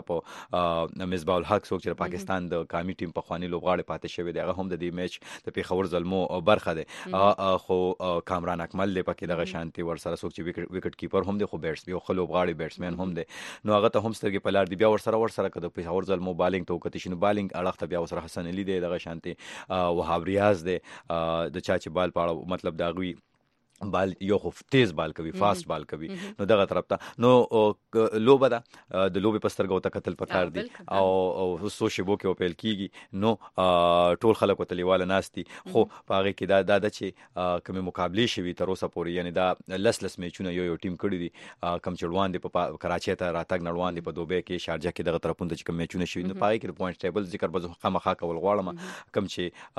N: په مصباح الحق څوک چې پاکستان د کامی ټیم په خواني لوبغاړي پاتې شوی دی هغه هم د دې میچ د پیښور زلمو برخه دی. خو کامران اکمل دی پکې دغه شانتي ور سره څوک چې وکټ کیپر هم دی خو بیټس یو خلوب غاړي بیټسمن هم دی نو هغه ته هم سترګې په لار دی. بیا ور سره ور سره کده پیښور زلمو بالینګ ته وکړي شنو بالینګ اړه ته بیا ور سره حسن علي دی دغه شانتي وهاب ریاض دی د چا چې بال پاړه مطلب دا غوي بال یو خو تیز بال کوي فاست بال کوي نو دغه طرف ته نو لوبه ده د لوبې پسترګو ته قتل پکار دي او سو شبو کې پیل کیږي نو ټول خلک ته لیواله ناشتي. خو پاره کې دا د چې کومه مقابله شوي تر اوسه پورې یعنی دا لس لس میچونه یو یو ټیم کړی دي کم چړوان دي په کراچۍ ته راتګ نړوان دي په دوبۍ کې شارجه کې دغه طرفونه چې کوم میچونه شوي نو پاره کې پوینټ ټیبل ذکر به خامخا کول غواړم کم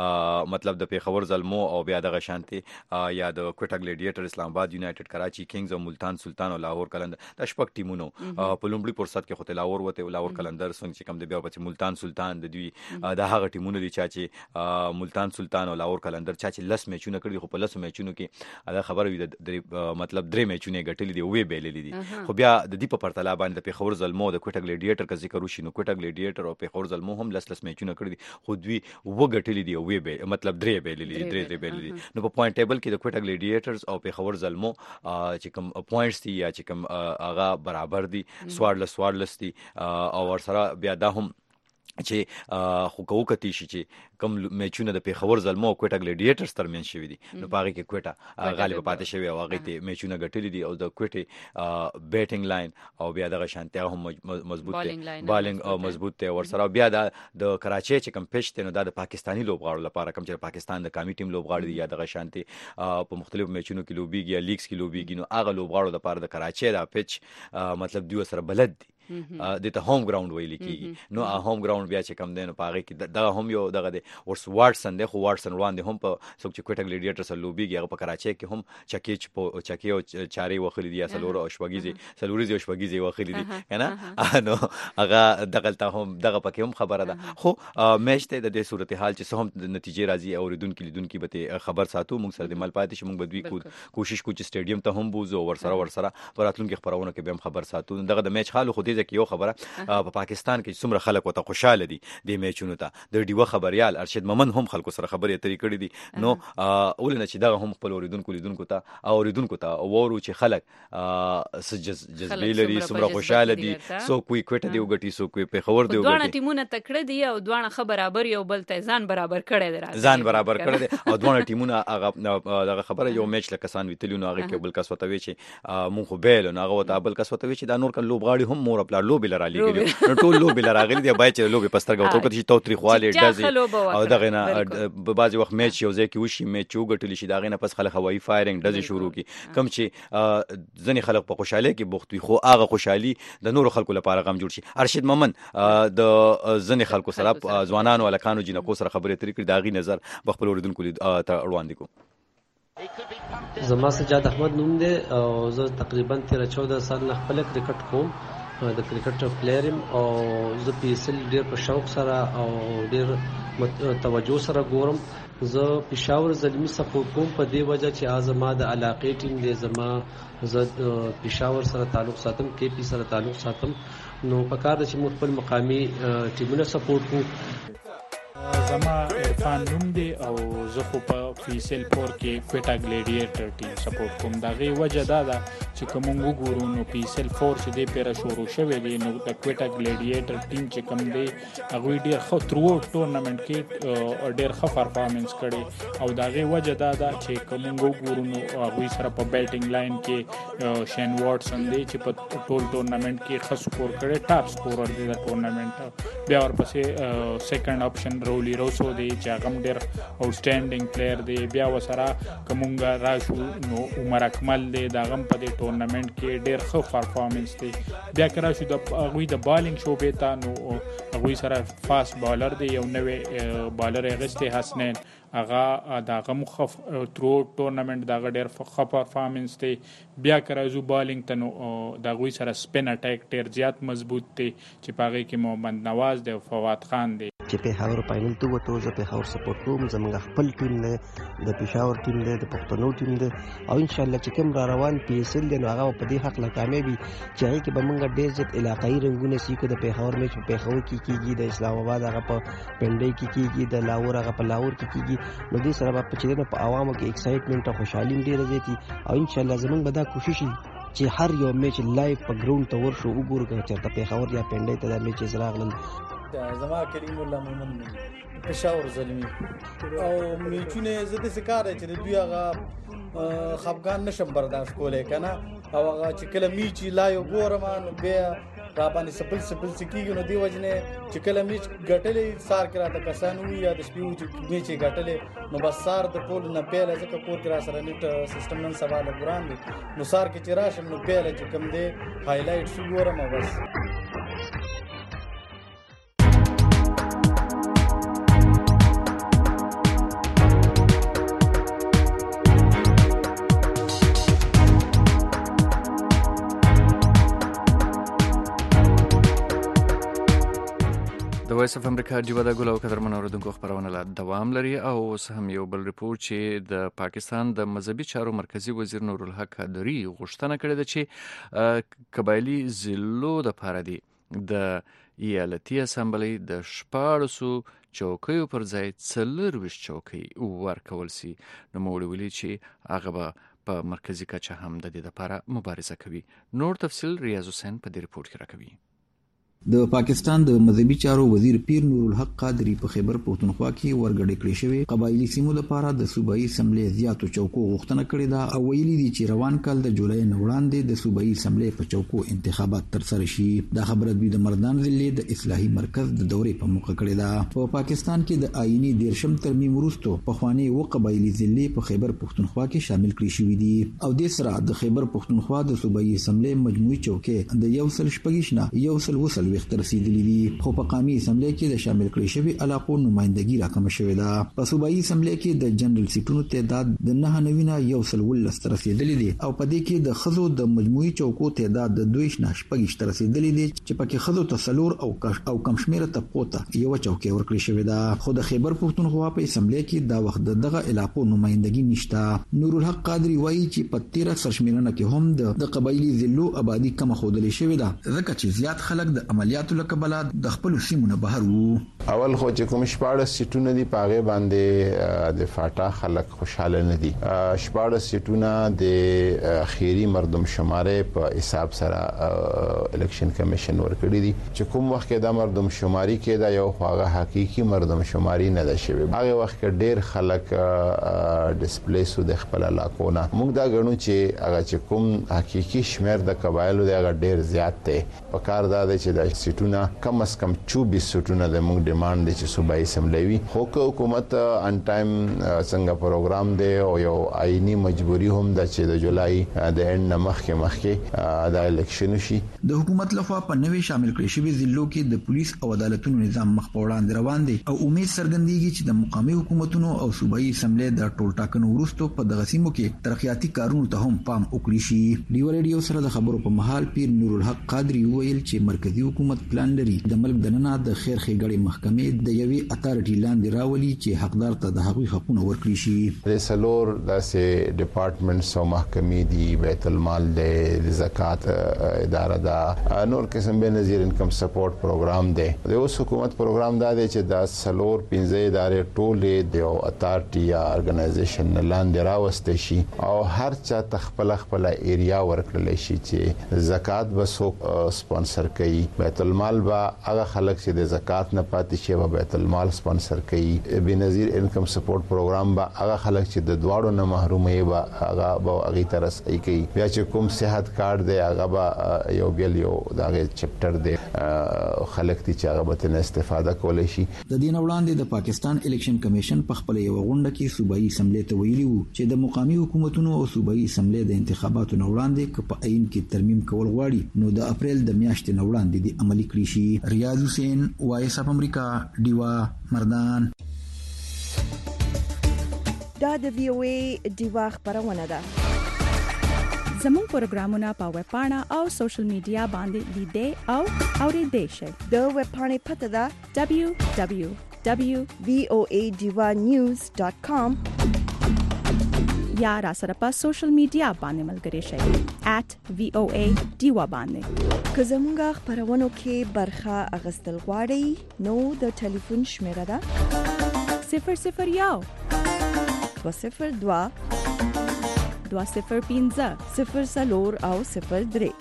N: چې مطلب د پیښور زلمو او بیا دغه شانتي یا د کوټا ګلیډیټر اسلام آباد یونایټډ کراچي کینګز او ملتان سلطان او لاهور کلندر د شپږ ټیمونو په لومړي فرصت کې خو لاهور وته لاهور کلندر څنګه چې کوم د بیا په ملتان سلطان د دوی د هغه ټیمونو دي چې ملتان سلطان او لاهور کلندر چې لس میچونه کړي خو په لس میچونو کې دا خبره وي د مطلب درې میچونه غټلې دي وې بیللې دي. خو بیا د دې په پرتله باندې د پیښور زلمو د کوټا ګلیډیټر کا ذکر وشي نو کوټا ګلیډیټر او پیښور زلمو هم لس لس میچونه کړي دي خو دوی و غټلې دي وې مطلب درې بیللې دي درې درې بیللې نو په پوینټ ټیبل کې د کوټا ګلیډیټرز او پیښور زلمو چې کوم پوینټس دي یا چې کوم هغه برابر دي سوارلس سوارلس دي او ور سره بیا دا هم چې خو کوکتی شي چې کم میچونه د پیښور زلمو کوټه ګلیډیټرز ترمن شوی دي نو پاره کې کوټه غالب پاتې شوی او هغه ته میچونه ګټلې دي او د کوټه بیټینګ لاین او بیا د شانتیا هم مضبوط دی بالینګ او مضبوط دی ورسره بیا د کراچي چې کم پېچ ته نو د پاکستانی لوبغاړو لپاره کم چې پاکستان د قومي ټیم لوبغاړي دي یا د شانتي په مختلفو میچونو کې لوبيږي یا لیګز کې لوبيږي نو هغه لوبغاړو لپاره د کراچي د پېچ مطلب دوی سره بلد دي د ته هوم ګراوند ویل کیږي نو هوم ګراوند بیا چې کم دین په هغه کې دغه هم یو دغه دی ورس واټسن دی خو واټسن روان دی هم په څوک چې کوټه ګلیډیټر سره لوبيږي هغه په کراچي کې هم چکیچ په چکی او چاري وخلی دي سلور او شوګيزي سلوريزي او شوګيزي وخلی دي کنه نو هغه دغه ته هم دغه پکې هم خبره ده خو میچ ته د دې صورتحال چې هم د نتیجې راځي او ردون کې لیدون کې به خبر ساتو موږ سره د مل پاتې شو موږ به دوی کوشش کوو چې سټیډیم ته هم بوزو ورسره ورسره پراتلونکو خبرونه کې به هم خبر ساتو دغه د میچ حال خو دې ځکه یو خبره په پاکستان کې څومره خلک وته خوشاله دي د میچونو ته د ډیوه خبريال ارشد مومن هم خلکو سره خبرې اترې کړې دي نو اولنه چې دغه هم خپل اوریدونکو لیدونکو ته او اوریدونکو ته وورو چې خلک سجز جذبې لري څومره خوشاله دي سو کوئی کوټه دی وګټي سو کوئی په خبر دی
B: وګټي دوه ټیمونه تکړه دي او دوه خبر برابر یو بل ته ځان برابر کړي دي
N: ځان برابر کړي دي او دوه ټیمونه هغه دغه خبره یو میچ لکه سان ویتلیو نو هغه کې بل کس وتوي چې مونږ خو بیل نو هغه وته بل کس وتوي چې دا نور کله لوبغاړي هم مور خپل لوبي لرالي نو ټول لوبي لراغلي دی بای چې لوبي پسترګو تو کړي تو تاریخواله دزي او دغه نه بعضي وخت میچ یو ځای کې وشي میچ وګټل شي دغه نه پس خلک هوایي فایرینګ دزي شروع کی کم چې ځنی خلک په خوشاله کې بوخت وي خو هغه خوشحالي د نور خلکو لپاره غم جوړ شي ارشد مومن د ځنی خلکو سره ځوانانو الکانو جنکو سره خبرې اترې کړې داغي نظر بخپل اوریدونکو ته روان دي کو
O: زما سجاد احمد نوم دی او زه تقریبا تیر چودہ سال نه خپل کرکټ کوم د کرکټ پلیئر او زه په اصل ډیر په شوق سره او ډیر توجه سره ګورم زه پېښور زلمی سپورټ کوم په دې وجه چې ازما د علاقې ټیم دی زما زه پېښور سره تعلق ساتم کې پی سره تعلق ساتم نو په کار چې موږ خپل مقامی ټیمونه سپورټ کوو
P: زما عرفان نوم دی او زه خو په فیصل پور کې کوټه ګلیډیټر ټیم سپورټ کوم دا غي وجه دا ده چې کوم وګورو نو فیصل فور چې دی پیرا شروع شوی دی نو د کوټه ګلیډیټر ټیم چې کوم دی هغه ډیر خو ترو ټورنمنت کې ډیر ښه پرفارمنس کړي او دا غي وجه دا ده چې کوم وګورو نو هغه سره په بیټینګ لاین کې شین واټسن دی چې په ټول ټورنمنت کې ښه سکور کړي ټاپ سکورر دی د ټورنمنت بیا ورپسې سیکنډ اپشن رولی روسو دی چې هغه ډیر اوټسټینډینګ پلیئر دی بیا وسره کومګه راشو نو عمر اکمل دی دا غم په دې ټورنمنت کې ډیر ښه پرفارمنس دی بیا کرا شو د هغه د بالینګ شوبې ته نو هغه سره فاست بالر دی یو نوې بالر غسته حسنین هغه دا غم خف ترو ټورنمنت دا ډیر ښه پرفارمنس دی بیا کرازو بالینګ ته نو دا غوي سره سپین اٹیک ډیر زیات مضبوط دی چې پاغه کې محمد نواز دی او فواد خان دی
Q: چې په هاور فائنل ته وته زه په هاور سپورټ کوم زموږ خپل ټیم دی د پېښور ټیم دی د پښتنو ټیم دی او ان شاء الله چې کوم را روان پی اس ال دی نو هغه په دې حق لا کامیابی چې هغه کې به موږ ډېر زیات علاقايي رنگونه سیکو د پېښور میچ په پېښور کې کیږي د اسلام آباد هغه په پنډي کې کیږي د لاهور هغه په لاهور کې کیږي نو دې سره په چې په عوامو کې ایکسایټمنټ او خوشحالي ډېره زیاتی او ان شاء الله زموږ به دا کوشش چې هر یو میچ لایو په ګراوند ته ورشو وګورو چې ته پېښور یا پنډي ته د میچ راغلل
R: زما کریم الله مومن پېښور زلمی او میچونه زده سکار چې دوی هغه خفغان نشم برداشت کولای کنه او هغه چې کله میچ لایو ګورم نو بیا را باندې سپل سپل سکیږي نو دی وجنه چې کله میچ غټلې سار کرا ته کسان وی یا د سپیو چې میچ غټلې نو بس سار د ټول نه پیله ځکه کور کرا سره نیټ سیستم نن سوال ګران دي نو سار کې چې راشم نو پیله چې کم دی هایلایټ شو ګورم بس
C: د وایس اف امریکا ډیوه د ګل او قدرمن اوریدونکو خبرونه لا دوام لري او اوس هم یو بل ریپورت چې د پاکستان د مذهبي چارو مرکزی وزیر نور الحق قادری غوښتنه کړې ده چې قبایلی ضلعو د پاره دی د ایالتي اسمبلی د شپاړسو چوکیو پر ځای څلرویشت چوکۍ ورکول سي نو موږ ویلي چې هغه په مرکزی کچه هم د دې لپاره مبارزه کوي نور تفصیل ریاض حسین په دې ریپورت کې راکوي
S: د پاکستان د مذهبي چارو وزیر پیر نور الحق قادری په خیبر پښتونخوا کې ورګړې کړې شوی قبایلی سیمو لپاره د صوبایي اسمبلی زیاتو چوکو غوښتنه کړې ده او ویلي دي چې روان کال د جولای نه وړاندې د صوبایي اسمبلی په چوکو انتخابات ترسره شي. دا خبره د مردان ضلع د اصلاحي مرکز د دورې په موخه کړې ده. په پاکستان کې د آئینی دیرشم ترمیم وروسته په خواني و قبایلی ضلع په خیبر پښتونخوا کې شامل کړي شوی دي او د سره د خیبر پښتونخوا د صوبایي اسمبلی مجموعي چوکې د یو سل شپږ نه یو سل وسل وخت رسیدلې دي. خو په قومي اسمبلی کې د شامل کړي شوی علاقو نمائندګي راکمه شوې ده. په صوبایي اسمبلی کې د جنرال سیټونو تعداد د نه نوینه یو سل ولس تر رسیدلې دي او په دې کې د خزو د مجموعي چوکو تعداد د دوه نه شپږ تر رسیدلې دي چې پکې خزو تسلور او کش او کم شمیره طبقوته یو چوکي ورکړي شوې ده. خو د خیبر پښتونخوا په اسمبلی کې دا وخت دغه علاقو نمائندګي نشته. نور الحق قادری وایي چې په تیره سرشمیرنه کې هم د قبایلی ضلعو آبادی کم خودلې شوې ده ځکه چې زیات خلک د عملیاتو لکبله د خپل سیمونه بهر وو.
D: اول خو چې کوم شپاړس سیټونه دي پاغه باندې د فاټا خلک خوشاله نه دي. شپاړس سیټونه د خیری مردم شمارې په حساب سره الیکشن کمیشن ورکړي دي چې کوم وخت کې د مردم شماري کې دا یو خواغه حقيقي مردم شماري نه ده شوی. هغه وخت کې ډېر خلک ډیسپلیسو د خپل علاقو نه موږ دا غنو چې هغه چې کوم حقيقي شمیر د قبایلو د هغه ډېر زیات دی. په کار دا دی چې د سیټونه کم از کم چوبیس سیټونه د موږ ډیماند دي چې صوبایي اسمبلی وي. خو حکومت ان ټایم څنګه پروګرام دی او یو آئینی مجبوری هم د چې د جولای د اند مخکې مخکې د الیکشن شي.
S: د حکومت لخوا په نوې شامل کړي شوی ضلعو کې د پولیس او عدالتونو نظام مخ په وړاندې روان دي او امید څرګندېږي چې د مقامي حکومتونو او صوبایي اسمبلی د ټول ټاکنو وروسته په دغه سیمو کې ترقیاتي کارونو ته هم پام وکړي شي. ډیو ریډیو سره د خبرو په محل پیر نور الحق قادری ویل چې مرکزی حکومت پلان لري د ملک دننه د خیر ښېګړې محکمې د یوې اتارټي لاندې راولي چې حقدار ته د هغوی حقونه ورکړي شي.
D: د سلور داسې ډپارټمنټس او محکمې دي، بیت المال د زکات اداره ده، نور قسم به نظیر انکم سپورټ پروګرام دی. د اوس حکومت پروګرام دا دی چې د سلور پنځه ادارې ټولې د اتارټي یا ارګنایزیشن لاندې راوستي شي او هر چا تخپل خپل ایریا ورکړل شي چې زکات به څوک سپانسر کوي. بیت المال با هغه خلک چې د زکات نه پاتې شي به بیت المال سپانسر کوي. بنظیر انکم سپورټ پروګرام با هغه خلک چې د دواړو نه محرومي به هغه به هغه ترس ای کوي. بیا چې کوم صحت کارت دی هغه به یو بیل یو دغه چپټر دی خلک دي چې هغه به استفاده کولای شي.
S: د دین وړاندې د پاکستان الیکشن کمیشن په خپل یو غونډه کې صوبایي اسمبلی ته ویلي وو چې د مقامي حکومتونو او صوبایي اسمبلی د انتخاباتو نه وړاندې ک په عین کې ترمیم کول غواړي نو د اپریل د میاشتې نه وړاندې د عملی کړی شي. ریاض حسین وایس اف امریکا دیوا مردان.
A: دا د وی او ای دیوا خبرونه ده.
H: زموږ پروګرامونه په ویب پاڼه او سوشل میډیا باندې لیدې او اورېدې شئ.
A: د ویب پاڼې پته ده
H: دبليو دبليو دبليو
A: ډاٹ وی او ای دیوا نیوز ډاٹ کام
H: یا را سره په سوشل میډیا باندې ملګري شئ ایٹ وی او ای دیوا باندې.
A: که زموږ خبرونو کې برخه اغستل غواړئ نو د ټلیفون شمیره ده
H: صفر صفر یو
A: دو صفر دوا
H: دو صفر پنځه
A: صفر څلور او صفر درې.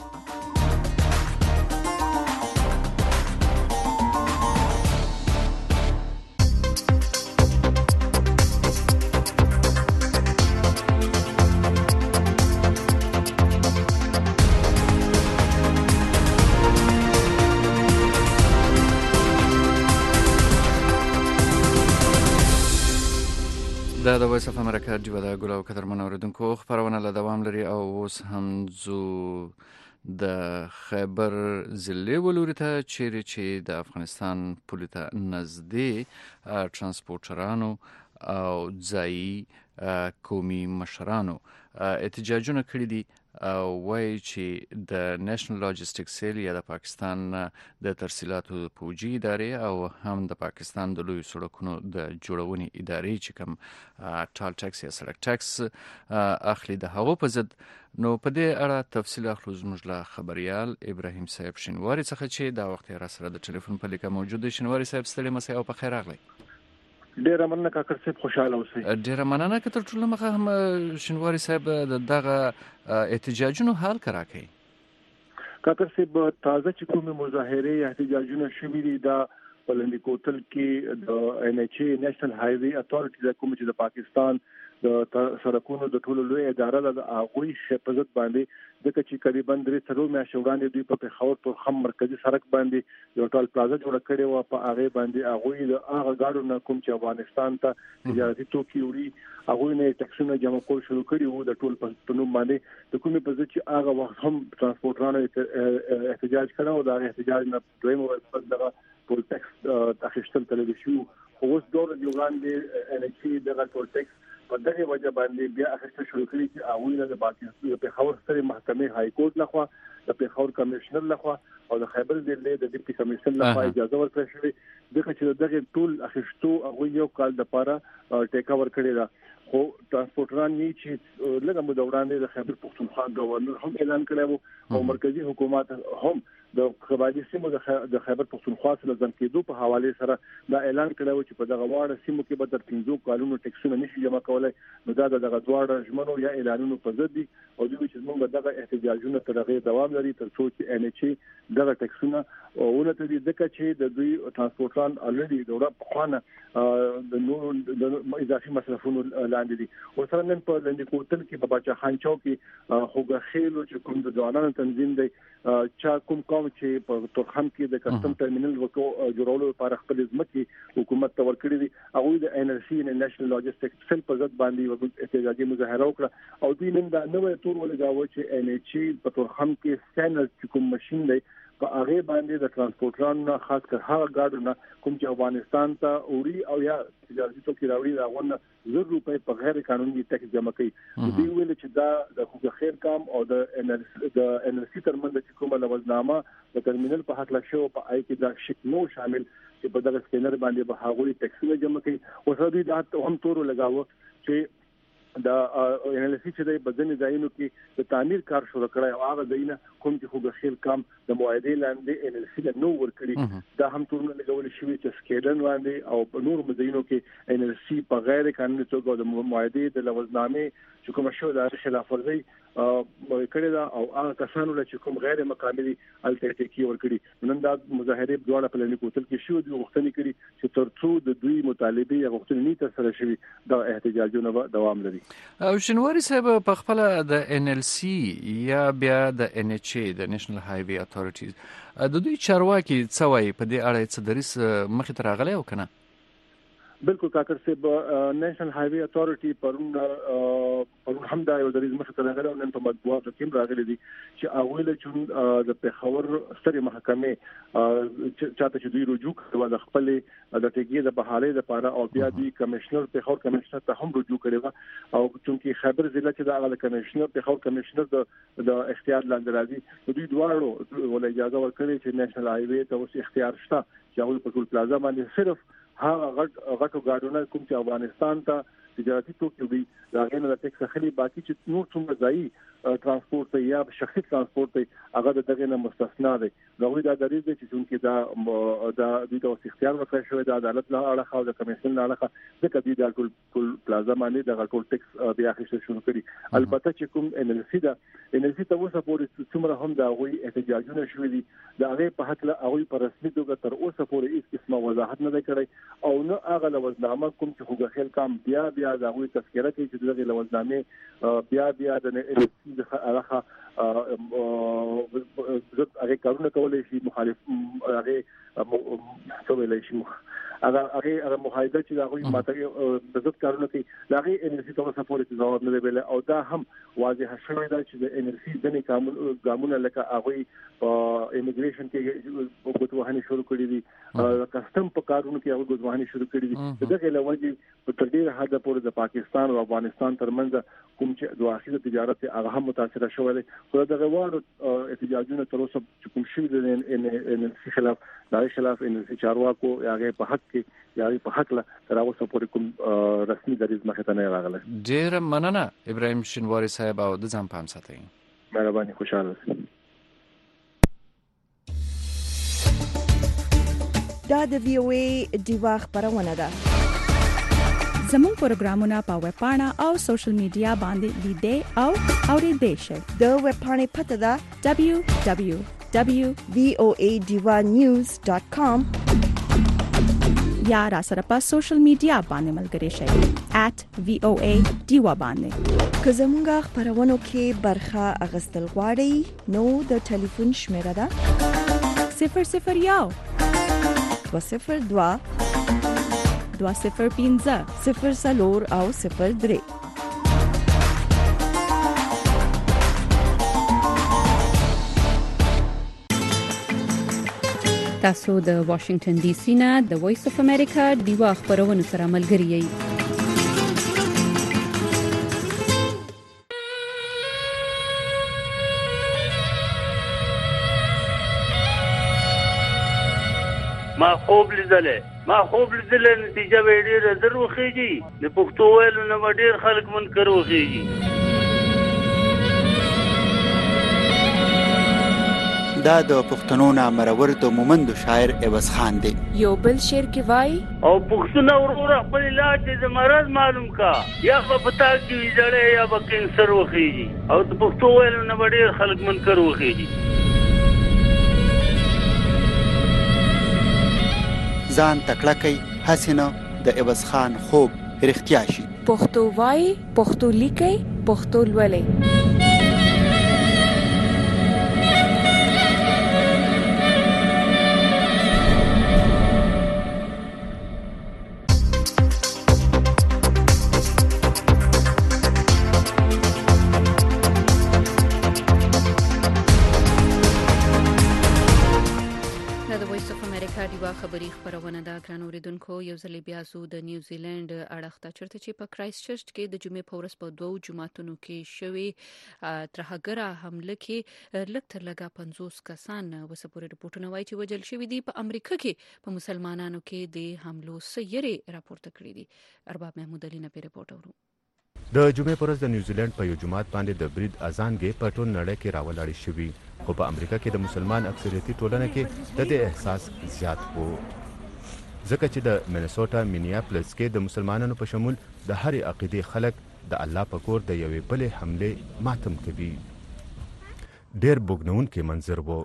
C: دا د وایس اف امریکا دیوا د ګلو قدرمن اوریدونکو خبرونه له دوام لري او اوس هم زو د خیبر ضلع ولوري ته چیرې چې د افغانستان پولې ته نږدې ترانسپورټرانو او ځایي قومي مشرانو احتجاجونه کړي دي او وایي چې د نېشنل لاجستیک سیل یا د پاکستان د ترسیلاتو پوجي ادارې او هم د پاکستان د لوی سړکونو د جوړونې ادارې چې کوم ټال ټیکس یا سړک ټیکس اخلي د هغو په ضد. نو په دې اړه تفصیل اخلو زموږ له خبريال ابراهیم صاحب شینواری څخه چې دا وخت را سره د ټلیفون په لیکه موجود دی. شینواری صاحب ستړي مسئ او په خیر راغلی.
T: ډیره مننه کاکر صاحب، خوشاله اوسئ.
C: ډیره مننه که تر ټولو مخه هم شینواری صاحب دغه احتجاجونو حال کرا کوي.
T: کاکر صاحب تازه چې کومه مظاهره یا احتجاجونه شوي دي دا ولندې کوتل کې د ان ایچ ای نېشنل های وی اتھارټي د کوم چې د پاکستان د سړکونو د ټولو لوی اداره د اغوی حفاظت باندې د کچې قریبا درې څلور میاشتې وړاندې دوی په پیښور پر خم مرکزی سړک باندې یو ټول پلازا جوړ کړی و په هغه باندې اغوی د هغه گاډو نه کوم چې افغانستان ته تجارتي توکي وړي اغوی نه ټکسونه جمع کول شروع کړي وو د ټول په نوم باندې د کومې په ځکه چې هغه وخت هم ترانسپورټرانو احتجاج کړو دا احتجاج نه دویم ورځ دغه ټول ټکس اخیستل تلویزیون خو اوس دور دی وړاندې ان ایچ ای دغه ټول ټکس په دغه وجه باندې بیا اخیستل شروع کړي چې اول د پاکستان په خبر سره محکمه های کورټ لخوا د پیښور کمشنر لخوا او د خیبر دلی د ډیپټي کمشنر لخوا اجازه ورکړه شوې دغه چې دغه ټول اخیستو هغه یو کال د پاره ټیک اوور کړی دا خو ترانسپورټران یې چې لږه مو دوران د خیبر پختونخوا گورنر هم اعلان کړی او مرکزی حکومت هم د قبایلی سیمو د خیبر پختونخوا سره ځان کېدو په حواله سره دا اعلان کړی چې په دغه واړه سیمو کې به تر پنځو کالونو ټکسونه نشي جمع کولای نو دا دغه دواړه ژمنو یا اعلانونو په ضد دي او دوی چې موږ دغه احتجاجونه تر هغه دوام لري تر څو چې ان ایچ ای دغه ټکسونه ونه تدي ځکه چې د دوی ترانسپورټران الریډي د اورپ خوانه د نور د اضافي مصرفونو لاندې دي او سره نن په لندې کوتل کې په باچا خان چوک کې خوګه خېلو چې کوم د ځوانانو تنظیم دی چا کوم قوم چې په تورخم کې د کسٹم ټرمینل وکړو جوړولو لپاره خپل ځمکې حکومت ته ورکړي دي هغه د ان ال سی نېشنل لاجستیک سیل په ځد باندې وګړي احتجاجي مظاهره وکړه او دوی نن دا نوې تور ولګاوه چې ان ایچ ای په تورخم کې سکینر کوم ماشين دی په هغه باندې د ترانسپورټرانو خاص کر هغه گاډو نه کوم چې افغانستان ته اوري او یا تجارتي توکي راوړي دا غوونه زر روپۍ په غیر قانوني ټیکس جمع کوي دوی ویل چې دا د خو خیر کام او د ان ال سی ترمنځ چې کومه لوزنامه د ترمینل په حق لښو په آی کې دا شک نو شامل چې په دغه سکینر باندې به هغوی ټیکسونه جمع کوي او سره دوی دا هم تور لګاوه چې دا ان ال سی چې د بدن ځایونو کې د تعمیر کار شروع کړی او هغه ځایونه کوم چې خو د خیر کام د معاهده لاندې ان ال سی نو ورکړي دا هم تورونه لګول شوی چې سکیډن باندې او په نور ځایونو کې ان ال سی په غیر قانوني توګه د معاهده د لوزنامه چې کوم شو د خلاف ورزي کړی دا او هغه کسانو چې کوم غیر مقامي الټیټیکی ورکړي نن دا مظاهره دواړه په لنی کوتل کې شو د غوښتنې کړي چې ترڅو د دوی مطالبه غوښتنې نه تر سره شوي د احتجاجونو دوام لري
C: او شنواری صاحب په خپل د ان ال سی یا بیا د ان ایچ ای د نېشنل های وی اتھارټیز د دوی چارواکي څه وایي په دې اړه څه دریس مخې ته راغلی او کنه
T: بالکل کاکر صاحب نېشنل های وی اتھارټي پرون پرون هم دا یو دریز مخه ته راغلی او نن په مطبوعاتو کې راغلی دي چې اول چې د پیښور ستري محکمه چاته چې دوی رجوع کړو د خپل د ټیګي د بحالې لپاره او بیا دوی کمشنر پیښور کمشنر ته هم رجوع کړو او چونکی خبر ضلع چې د هغه کمشنر پیښور کمشنر د د اختیار لاندې راځي دوی دواړو ول اجازه ورکړي چې نېشنل های وی ته اوس اختیار شته چې هغه په ټول پلازا باندې صرف هغه غټ غټو گاډونه کوم چې افغانستان ته تجارتي توکي دي دا غنه د ټیکس خلی باقي چې نور څومره ځای ترانسپورت یا شخصي ترانسپورت هغه دغه نه مستثنا دي غوړي دا درې دي چې څنګه دا دا د توسط اختیار ورکړی شوی د عدالت له اړه خو د کمیشن له اړه ځکه دوی د ټول ټول پلازا باندې د ټول ټیکس بیا اخیستل شروع کړي البته چې کوم ان ال سی دا ان ال سی ته اوسه پورې څومره هم دا غوي احتجاجونه شوي دي دا هغه په حق له هغه په رسمي توګه تر اوسه پورې هیڅ قسمه وضاحت نه کړی او نه هغه لوزنامه کوم چې خوګه خیل کام بیا بیا دا غوي تذکرہ کوي چې دغه لوزنامه بیا بیا د ان ال سی د هغه هغه کارونه کولای شي مخالف هغه څه ویلای شي هغه هغه معاهده چې هغه ماته د ضد کارونه کوي هغه ان ال سی ته سپورټ ځواب نه دی او دا هم واضح شوی دا چې د ان ال سی د قانون قانون لکه هغه په ایمیګریشن کې غوښتنه شروع کړې دي کسٹم په کارونو کې هغه غوښتنه شروع کړې دي دغه لوجه په تر ډیره حد پورې د پاکستان او افغانستان ترمنځ کوم چې د اخیری تجارت هغه هم متاثر شوی دی خو دغه وړو احتجاجونه تر اوسه کوم شي د ان ال سی خلاف د خلاف ان ال سی چارواکو هغه په حق کې یا په حق له تر اوسه پورې کوم رسمي دریځ مخه ته نه راغلی
C: ډیر مننه ابراهیم شنواری صاحب او د ځان پام ساتئ
T: مهرباني خوشاله
A: دا د وی او ای دیوا خبرونه ده
H: زموږ پروګرامونه په ویب پاڼه او سوشل میډیا باندې لیدئ او اورېدئ شئ.
A: د ویب پاڼې پته ده
H: دبلیو دبلیو دبلیو
A: ډاٹ وی او اے ډیوا نیوز ډاټ کام
H: یا را سره په سوشل میډیا باندې ملګري شئ ایٹ وی او اے ډیوا باندې.
A: که زموږ خبرونو کې برخه اغستل غواړئ نو د ټلیفون شمیره ده
H: صفر صفر یو
A: دو صفر دوا
H: دوا صفر پینځه
A: صفر څلور او صفر درې.
B: تاسو د واشنگټن ډي سي نه د وایس اف امریکا ډیوا خبرونه سره ملګری یئ.
K: ما خوب لیدلې ما خوب لیدلې نتیجه به ډېره زر وخیږي د پښتو ویلو نه ډېر خلک منکر وخیږي.
L: دا د پښتنو نامرور د مومند شاعر عوض خان دی.
M: یو بل شعر کې وای
K: او پښتون ورور خپل علاج د مرض معلوم کا یا په پتا کې ویځړې یا په کینسر وخیږي او د پښتو ویلو نه ډېر خلک منکر وخیږي.
L: ځان تکړه کوي حسینه د عوض خان خوب رښتیا شي.
M: پښتو وای پښتو لیکي پښتو لولي.
B: خبري خبرونه دا ګران اوریدونکو یو ځل بیا زو د نیوزیلند اړخته چرته چې په کرایست چرچ کې د جمعې په ورځ په دوو جماعتونو کې شوې ترهګره حمله کې لږ تر لږه پنځوس کسان وسپورې رپورټونه وایي چې وجل شوي دي. په امریکا کې په مسلمانانو کې د حملو سیرې راپورته کړې دي. ارباب محمود علي نه رپورټ اورو.
U: د جمعې پر ورځ د نیوزیلند په یو جماعت باندې د برید اذانګې په ټول نړۍ کې راولاړې شوې، خو په امریکا کې د مسلمان اکثریتي ټولنه کې د دې احساس زیات وو، ځکه چې د مینیسوټا مینیاپلس کې د مسلمانانو په شمول د هرې عقیدې خلک د الله په کور د یوې بلې حملې ماتم کوي. ډېر بوږنونکی منظر وو.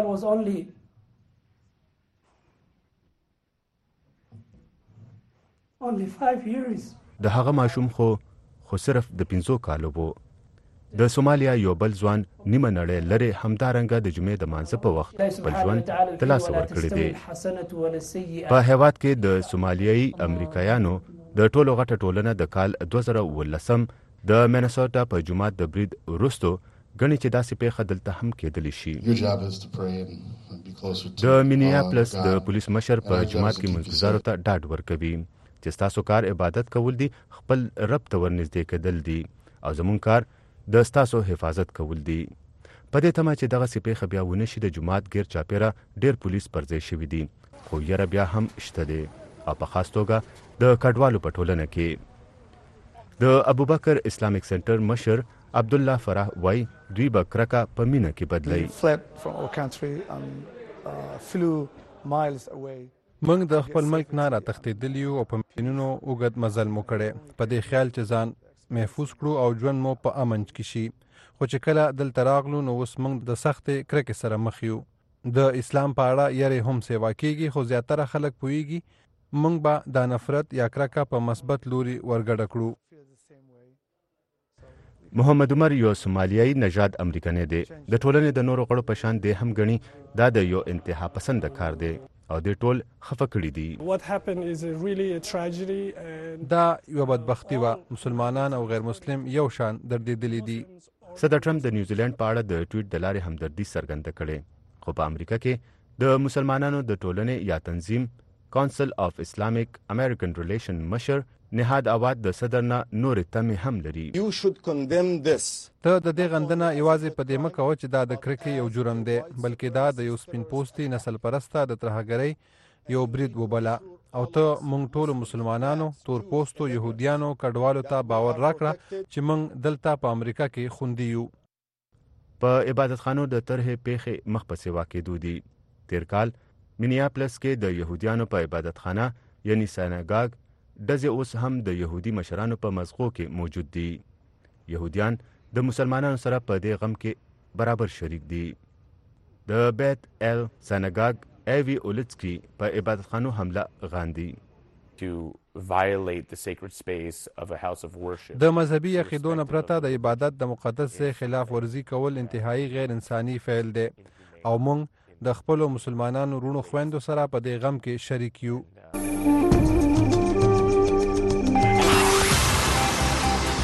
U: د هغه ماشوم خو خو صرف د پنځو کالو وو. د سومالیا یو بل ځوان نیمه نړۍ لري همدارنګه د جمعې د مانځه په وخت بل ژوند ترلاسه ورکړی دی. په هیواد کې د سومالیایي امریکایانو د ټولو غټه ټولنه د کال دوه زره اوولسم د مینیسوټا په جمعات د برید وروسته غني چې داسې پیښه دلته هم کېدلی شي. د مینیاپلس د پولیس مشر په جمعات کې منځګزارو ته ډاډ ورکوي چې ستاسو کار عبادت کول دي، خپل رب ته ورنږدې کېدل دي او زموږ کار د ستاسو حفاظت کول دي. په دې تمه چې دغه پیښه بیا ونه شي د جماعت غیر چاپیره ډېر پولیس پر ځای شوي دي، خو یره بیا هم شته دی او په خاص توګه د کډوالو په ټولنه کې. د ابوبکر اسلامیک سنټر مشر عبدالله فرح وای دوی به کرکه په مینه کې بدلی.
I: موږ د خپل ملک نه را تښتېدلي یو او په مینونو اوږد مزل مو کړی په دې خیال چې ځان محفوظ کړو او ژوند مو په امن کې شي، خو چې کله دلته راغلو نو اوس موږ د سختې کرکې سره مخ یو. د اسلام په اړه یې هم سیوا کېږي، خو زیاتره خلک پوهیږي موږ به دا نفرت یا کرکه په مثبت لوري ورګډه کړو.
U: محمد عمر یو سومالیایي نژاد امریکنی دی. د ټولنې د نورو غړو په شان دی هم ګڼي دا د یو انتها پسند کار دی او د ټول خفه کړي دي.
I: دا یو بدبختی و، مسلمانان او غیر مسلم یو شان دردېدلي دي.
U: صدر ټرمپ د نیوزیلند په اړه د ټویټ د لارې همدردي څرګنده کړې، خو په امریکا کې د مسلمانانو د ټولنې یا تنظیم کونسل اف اسلامیک امریکن ریلیشن مشر نهاد آباد د صدر نه نورې تمې هم لري.
I: ته د دې غندنه یوازې په دې مه کوه چې دا د کرکې یو جرم دی، بلکې دا د یو سپین پوستي نسل پرسته د ترهګرۍ یو برید وبله او ته مونږ ټولو مسلمانانو، تور پوستو، يهوديانو، کډوالو ته باور راکړه چې مونږ دلته په امریکا کې خوندي یو.
U: په عبادتخانو د طرحې پیښې مخ په سیوا کېدو دي. تیر کال مینیاپلس کې د يهوديانو په عبادتخانه یعنی سیناګاګ ډزې اوس هم د يهودي مشرانو په مزغو کې موجود دي. يهوديان د مسلمانانو سره په دې غم کې برابر شریک دي. د بیت ال سنگاگ ایوی اولتسکی په عبادتخانو حمله غاندي.
J: د مذهبي عقیدو نه پرته د عبادت د مقدس ځای خلاف ورزي کول انتهایی غیر انساني فعل دی او موږ د خپل مسلمانانو رونو خويندو سره په دې غم کې شریک یو.